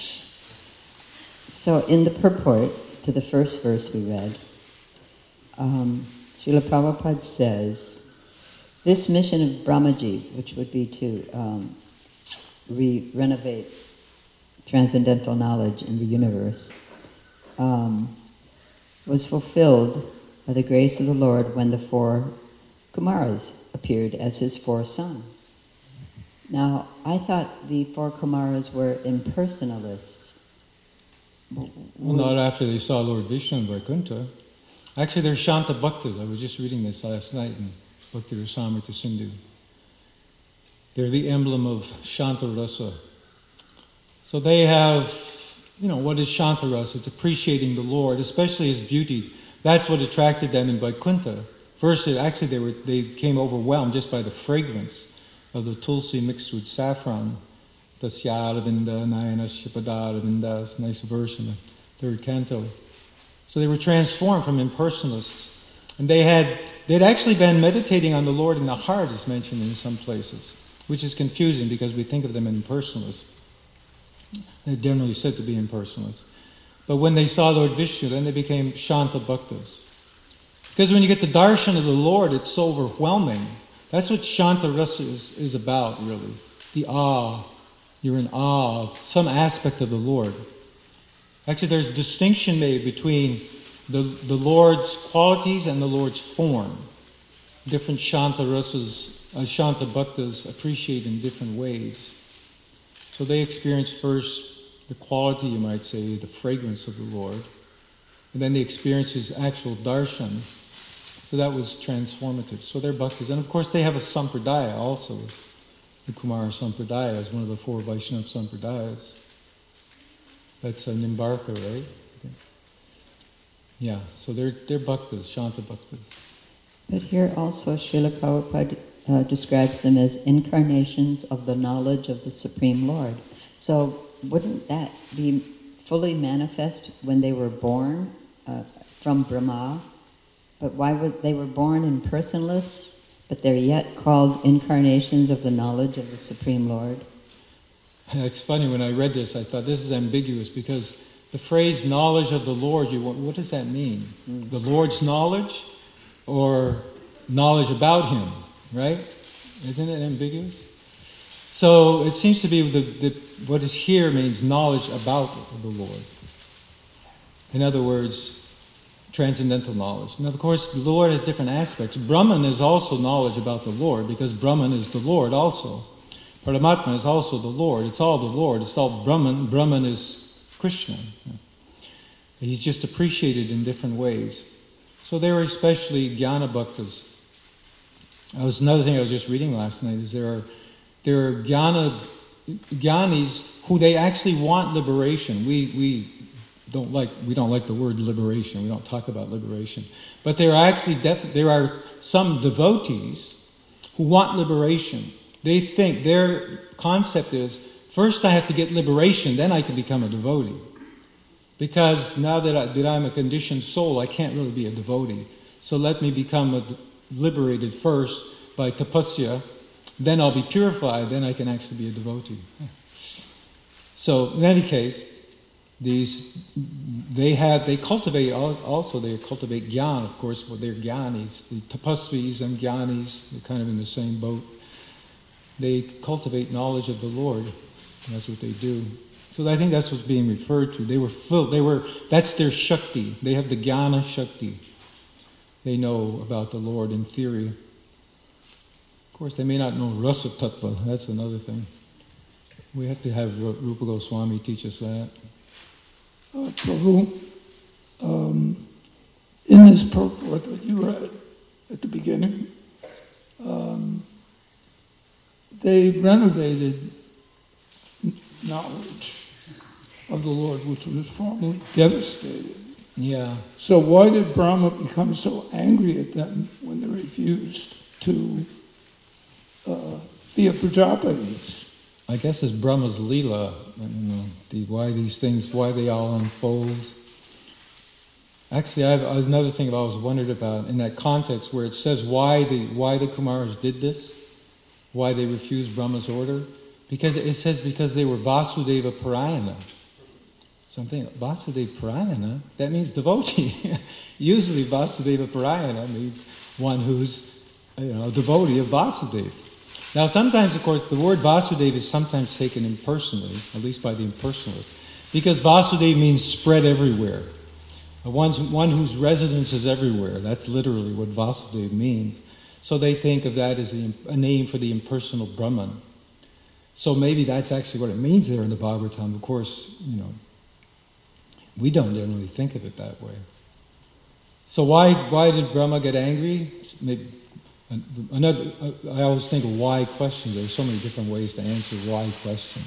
So in the purport to the first verse we read, Srila Prabhupada says, this mission of Brahmaji, which would be to renovate transcendental knowledge in the universe, was fulfilled by the grace of the Lord when the 4 Kumaras appeared as his 4 sons. Now, I thought the 4 Kumaras were impersonalists. Well, not after they saw Lord Vishnu in Vaikuntha. Actually, they're Shanta Bhaktas. I was just reading this last night in Bhakti Rasamrita Sindhu. They're the emblem of Shanta Rasa. So they have, what is Shanta Rasa? It's appreciating the Lord, especially His beauty. That's what attracted them in Vaikuntha. First, they came overwhelmed just by the fragrance. of the tulsi mixed with saffron. Tasyaravinda nayanasya padaravinda, it's a nice verse in the third canto. So they were transformed from impersonalists. And they'd actually been meditating on the Lord in the heart, is mentioned in some places, which is confusing because we think of them as impersonalists. They're generally said to be impersonalists. But when they saw Lord Vishnu, then they became Shanta Bhaktas. Because when you get the darshan of the Lord, it's so overwhelming. That's what Shanta Rasa is about, really. The awe. You're in awe of some aspect of the Lord. Actually, there's a distinction made between the Lord's qualities and the Lord's form. Different Shanta Rasas, Shanta Bhaktas appreciate in different ways. So they experience first the quality, you might say, the fragrance of the Lord. And then they experience His actual darshan. So that was transformative. So they're bhaktas. And of course they have a sampradaya also. The Kumara Sampradaya is one of the 4 Vaishnava Sampradayas. That's a Nimbarka, right? Okay. Yeah, so they're bhaktas, Shanta Bhaktas. But here also Srila Prabhupada describes them as incarnations of the knowledge of the Supreme Lord. So wouldn't that be fully manifest when they were born from Brahma? But why would they were born impersonalists, but they're yet called incarnations of the knowledge of the Supreme Lord? It's funny, when I read this, I thought this is ambiguous because the phrase knowledge of the Lord, what does that mean? The Lord's knowledge or knowledge about Him, right? Isn't it ambiguous? So it seems to be what is here means knowledge about the Lord. In other words, transcendental knowledge. Now, of course, the Lord has different aspects. Brahman is also knowledge about the Lord because Brahman is the Lord also. Paramatma is also the Lord. It's all the Lord. It's all Brahman. Brahman is Krishna. He's just appreciated in different ways. So they were especially Jnana Bhaktas. Another thing I was just reading last night is there are Jnanis who they actually want liberation. We don't like the word liberation. We don't talk about liberation. But there are some devotees who want liberation. They think their concept is, first I have to get liberation, then I can become a devotee. Because now that I'm a conditioned soul, I can't really be a devotee. So let me become liberated first by tapasya, then I'll be purified, then I can actually be a devotee. So in any case, they cultivate jnana, of course, well, they're jnanis. The tapasvis and jnanis, they're kind of in the same boat. They cultivate knowledge of the Lord. That's what they do. So I think that's what's being referred to. That's their Shakti. They have the Jnana Shakti. They know about the Lord in theory. Of course, they may not know Rasa Tattva. That's another thing. We have to have Rupa Goswami teach us that. Prabhu, in this purport that you read at the beginning, they renovated knowledge of the Lord, which was formerly devastated. Yeah. So why did Brahma become so angry at them when they refused to be a Prajapatis? I guess it's Brahma's Leela, why they all unfold. Actually, another thing I've always wondered about in that context where it says why the Kumaras did this, why they refused Brahma's order. Because it says because they were Vasudeva Parayana. Something Vasudeva Parayana, that means devotee. Usually Vasudeva Parayana means one who's a devotee of Vasudeva. Now sometimes, of course, the word Vasudeva is sometimes taken impersonally, at least by the impersonalists, because Vasudeva means spread everywhere. One whose residence is everywhere. That's literally what Vasudeva means. So they think of that as a name for the impersonal Brahman. So maybe that's actually what it means there in the Bhagavatam. Of course, we don't generally think of it that way. So why did Brahma get angry? I always think of why questions. There's so many different ways to answer why questions.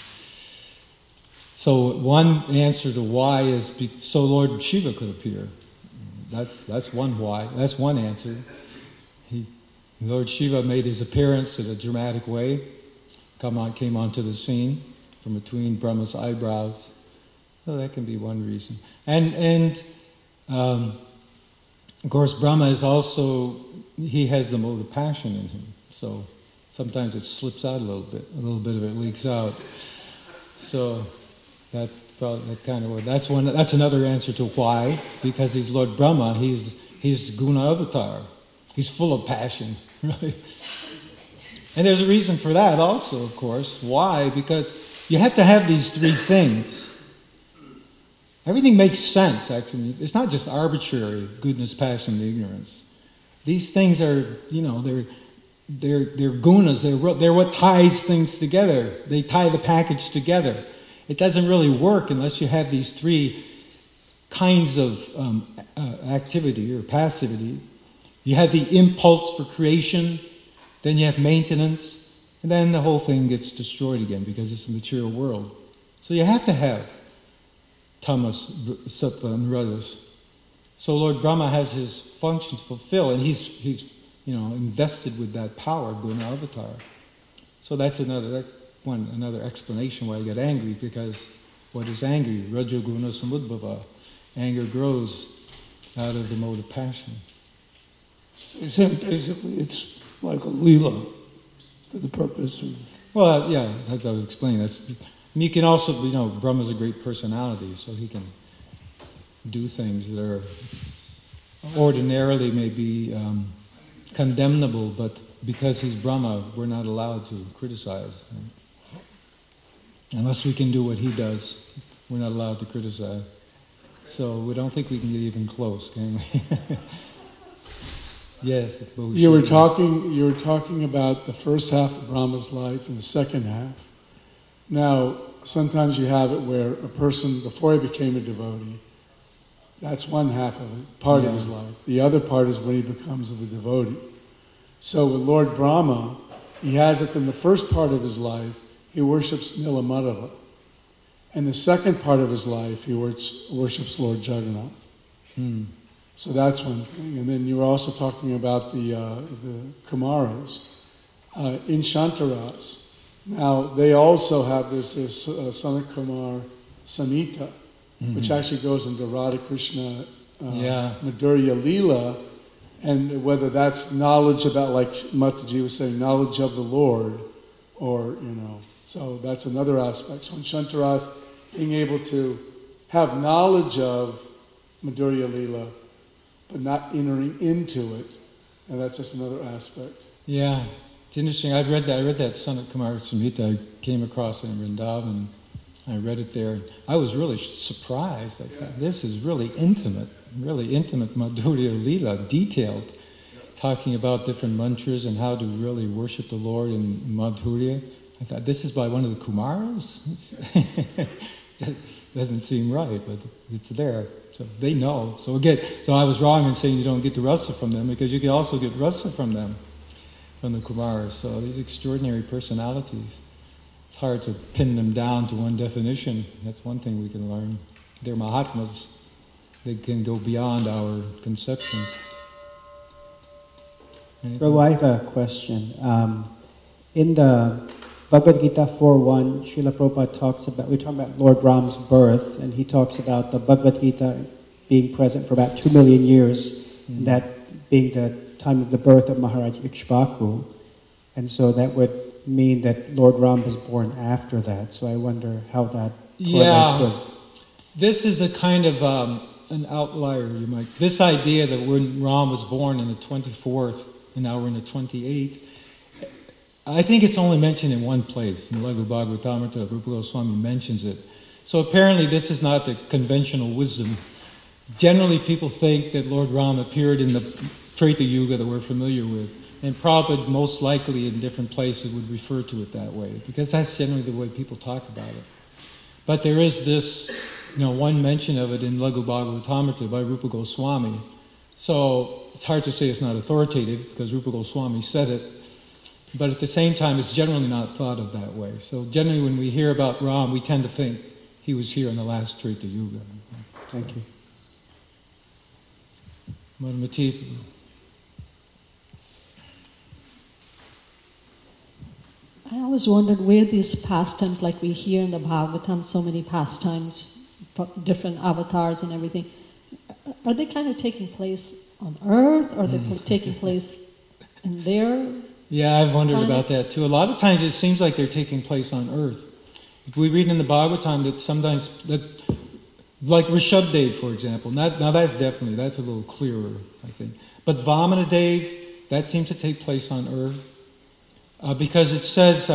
So one answer to why is so Lord Shiva could appear. That's one why. That's one answer. Lord Shiva made his appearance in a dramatic way, came onto the scene from between Brahma's eyebrows. Well, that can be one reason. And of course, Brahma is also, he has the mode of passion in him. So sometimes it slips out a little bit of it leaks out. So that's another answer to why, because he's Lord Brahma, he's Guna Avatar. He's full of passion, right? And there's a reason for that also, of course. Why? Because you have to have these three things. Everything makes sense, actually. It's not just arbitrary goodness, passion, and ignorance. These things are, they're gunas. They're what ties things together. They tie the package together. It doesn't really work unless you have these three kinds of activity or passivity. You have the impulse for creation, then you have maintenance, and then the whole thing gets destroyed again because it's a material world. So you have to have tamas, sattva, and rajas. So Lord Brahma has his function to fulfill, and he's invested with that power, Guna Avatar. So that's another explanation why I get angry, because what is angry? Raja Guna Samudbhava. Anger grows out of the mode of passion. Basically, it's like a lila for the purpose of... Well, yeah, as I was explaining, you can also, Brahma's a great personality, so he can do things that are ordinarily may be condemnable, but because he's Brahma, we're not allowed to criticize. Unless we can do what he does, we're not allowed to criticize. So we don't think we can get even close, can we? Yes. You were talking about the first half of Brahma's life and the second half. Now, sometimes you have it where a person, before he became a devotee, that's one half of part of his life. The other part is when he becomes the devotee. So with Lord Brahma, he has it in the first part of his life, he worships Nilamadava. And the second part of his life, he worships Lord Jagannath. So that's one thing. And then you were also talking about the Kumaras. In Shantaras, now they also have this Sanat Kumar Samhita, which actually goes into Radha Krishna Madhurya Leela, and whether that's knowledge about, like Mataji was saying, knowledge of the Lord, or, so that's another aspect. So in Shantaras, being able to have knowledge of Madhurya Leela, but not entering into it, and that's just another aspect. Yeah, it's interesting. I read that Sanat Kumar Samhita. I came across it in Vrindavan. I read it there. I was really surprised. I thought, this is really intimate Madhurya Leela, detailed, talking about different mantras and how to really worship the Lord in Madhurya. I thought, this is by one of the Kumaras? Doesn't seem right, but it's there. So they know. So I was wrong in saying you don't get the rasa from them, because you can also get rasa from them, from the Kumaras. So these extraordinary personalities, it's hard to pin them down to one definition. That's one thing we can learn. They're Mahatmas. They can go beyond our conceptions. So I have a question. In the Bhagavad Gita 4.1, Srila Prabhupada we're talking about Lord Ram's birth, and he talks about the Bhagavad Gita being present for about 2 million years, and that being the time of the birth of Maharaj Ikshvaku. And so that would mean that Lord Ram was born after that. So I wonder how that correlates with... This is a kind of an outlier, you might... This idea that when Ram was born in the 24th, and now we're in the 28th, I think it's only mentioned in one place. In Laghu Bhagavatamrita, Rupa Goswami mentions it. So apparently this is not the conventional wisdom. Generally people think that Lord Ram appeared in the Treta Yuga that we're familiar with. And Prabhupada most likely in different places would refer to it that way, because that's generally the way people talk about it. But there is this, one mention of it in Laghu Bhagavatamrita by Rupa Goswami. So it's hard to say it's not authoritative, because Rupa Goswami said it. But at the same time, it's generally not thought of that way. So generally when we hear about Ram, we tend to think he was here in the last Treta Yuga. Thank you. Madhumati. I always wondered where these pastimes, like we hear in the Bhagavatam, so many pastimes, different avatars and everything, are they kind of taking place on Earth, or are they taking place in their Yeah, I've wondered planet? about that too. A lot of times it seems like they're taking place on Earth. We read in the Bhagavatam that sometimes, like Rishabdev, for example. Now that's a little clearer, I think. But Vamanadev, that seems to take place on Earth. Because it says,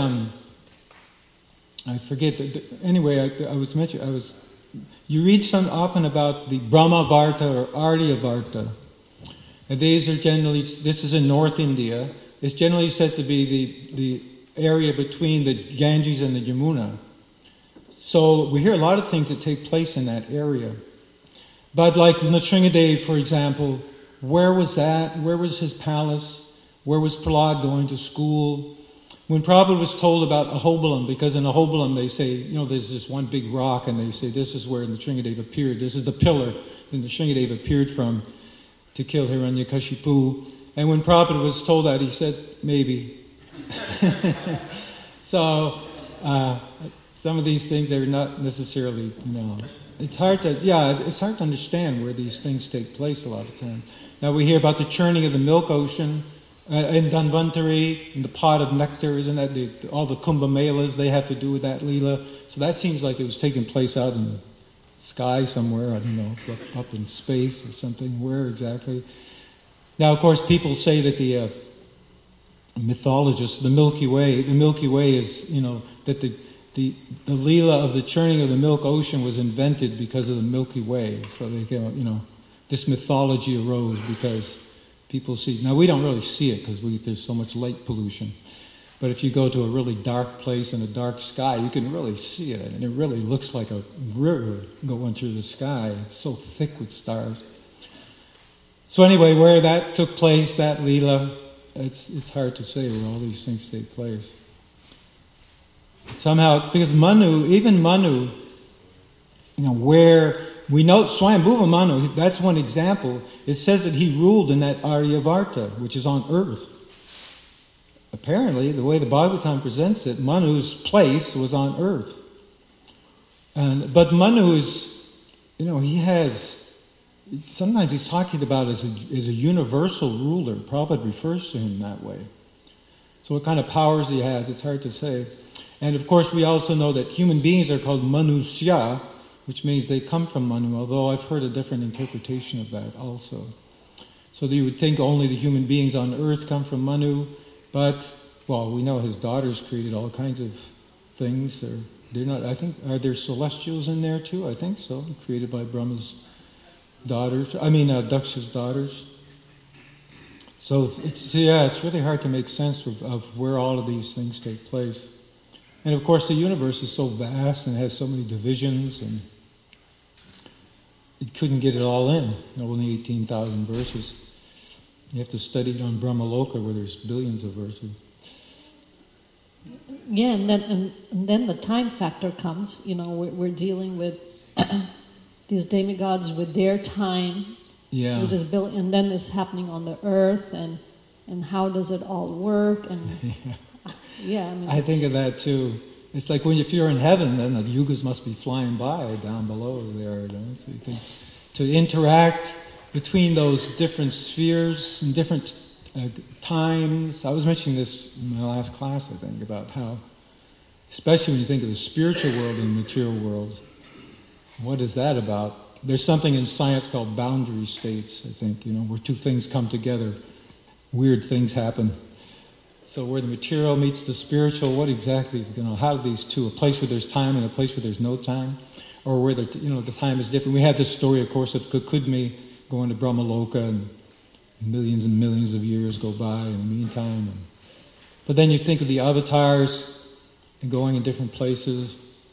I forget, anyway, you read often about the Brahmavarta or Aryavarta. And these are generally, this is in North India, it's generally said to be the area between the Ganges and the Yamuna. So we hear a lot of things that take place in that area. But like Nrsingadev, for example, where was that? Where was his palace? Where was Prahlad going to school? When Prabhupada was told about Ahobilam, because in Ahobilam they say, there's this one big rock, and they say this is where Nrsingadev appeared. This is the pillar that Nrsingadev appeared from to kill Hiranyakashipu. And when Prabhupada was told that, he said, maybe. So, some of these things, they're not necessarily, it's hard to understand where these things take place a lot of times. Now we hear about the churning of the milk ocean in Dhanvantari, in the pot of nectar, isn't that all the Kumbh Melas, they have to do with that Leela. So that seems like it was taking place out in the sky somewhere, I don't know, up in space or something, where exactly. Now, of course, people say that the mythologists, the Milky Way is, that the Leela of the churning of the milk ocean was invented because of the Milky Way. So they came, this mythology arose because people see. Now we don't really see it because there's so much light pollution. But if you go to a really dark place in a dark sky, you can really see it, and it really looks like a river going through the sky. It's so thick with stars. So anyway, where that took place, that Leela, it's hard to say where all these things take place. Somehow, because even Manu, where we know Swayambhuva Manu, that's one example. It says that he ruled in that Aryavarta, which is on earth. Apparently, the way the Bhagavatam presents it, Manu's place was on earth. But Manu is, sometimes he's talking about as a universal ruler. Prabhupada refers to him that way. So what kind of powers he has, it's hard to say. And of course, we also know that human beings are called Manusya, which means they come from Manu, although I've heard a different interpretation of that also. So you would think only the human beings on earth come from Manu, but, we know his daughters created all kinds of things. They're not, I think, are there celestials in there too? I think so, created by Brahma's daughters, Daksha's daughters. So it's really hard to make sense of where all of these things take place. And of course the universe is so vast and has so many divisions, and it couldn't get it all in. Only 18,000 verses. You have to study it on Brahmaloka where there's billions of verses. Yeah, and then the time factor comes. We're dealing with these demigods with their time. Yeah. Which is built, and then it's happening on the earth, and how does it all work? And I think of that too. It's like if you're in heaven, then the yugas must be flying by down below there. So you think to interact between those different spheres and different times. I was mentioning this in my last class, I think, about how, especially when you think of the spiritual world and the material world, what is that about? There's something in science called boundary states, I think, where two things come together, weird things happen. So where the material meets the spiritual, what exactly is how do these two, a place where there's time and a place where there's no time, or where the time is different. We have this story, of course, of Kukudmi going to Brahmaloka, and millions of years go by in the meantime. But then you think of the avatars and going in different places.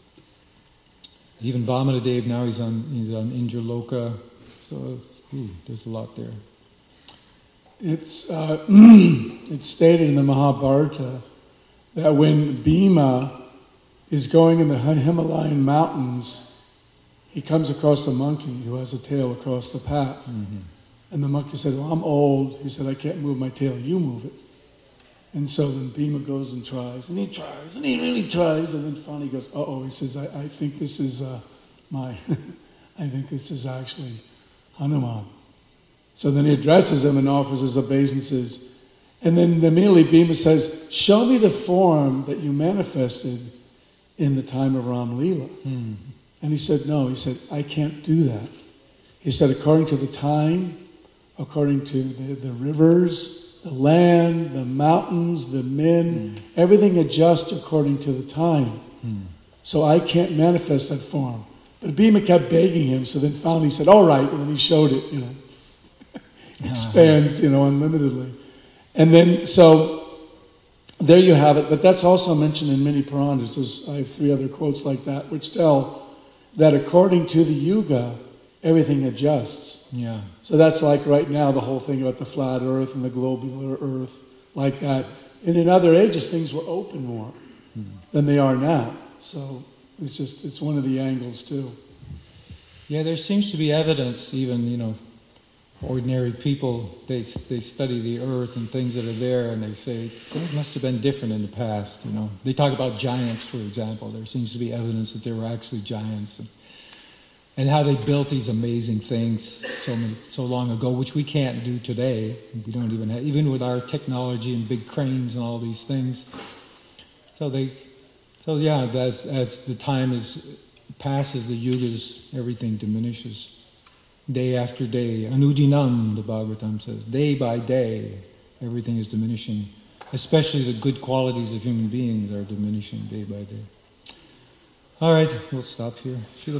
Even Vamanadev now he's on Indraloka, so there's a lot there. It's it's stated in the Mahabharata that when Bhima is going in the Himalayan mountains, he comes across a monkey who has a tail across the path. Mm-hmm. And the monkey said, "Well, I'm old." He said, "I can't move my tail, you move it." And so then Bhima goes and tries, and he tries, and he really tries, and then finally he goes, uh-oh, he says, I think this is I think this is actually Hanuman. So then he addresses him and offers his obeisances. And then immediately Bhima says, show me the form that you manifested in the time of Ram Leela. And he said, no. He said, I can't do that. He said, according to the time, according to the rivers, the land, the mountains, the men, everything adjusts according to the time. So I can't manifest that form. But Bhima kept begging him, so then finally he said, all right, and then he showed it, expands, unlimitedly. And then, so, there you have it, but that's also mentioned in many Puranas. I have 3 other quotes like that, which tell that according to the Yuga, everything adjusts. Yeah. So that's like right now, the whole thing about the flat earth and the globular earth, like that. And in other ages, things were open more than they are now. So it's one of the angles too. Yeah, there seems to be evidence, even, ordinary people, they study the earth and things that are there, and they say, it must have been different in the past, They talk about giants, for example. There seems to be evidence that there were actually giants, and how they built these amazing things so long ago, which we can't do today. We don't even have, even with our technology and big cranes and all these things. So as the time passes, the yugas, everything diminishes. Day after day, anudinam, the Bhagavatam says, day by day, everything is diminishing. Especially the good qualities of human beings are diminishing day by day. All right, we'll stop here.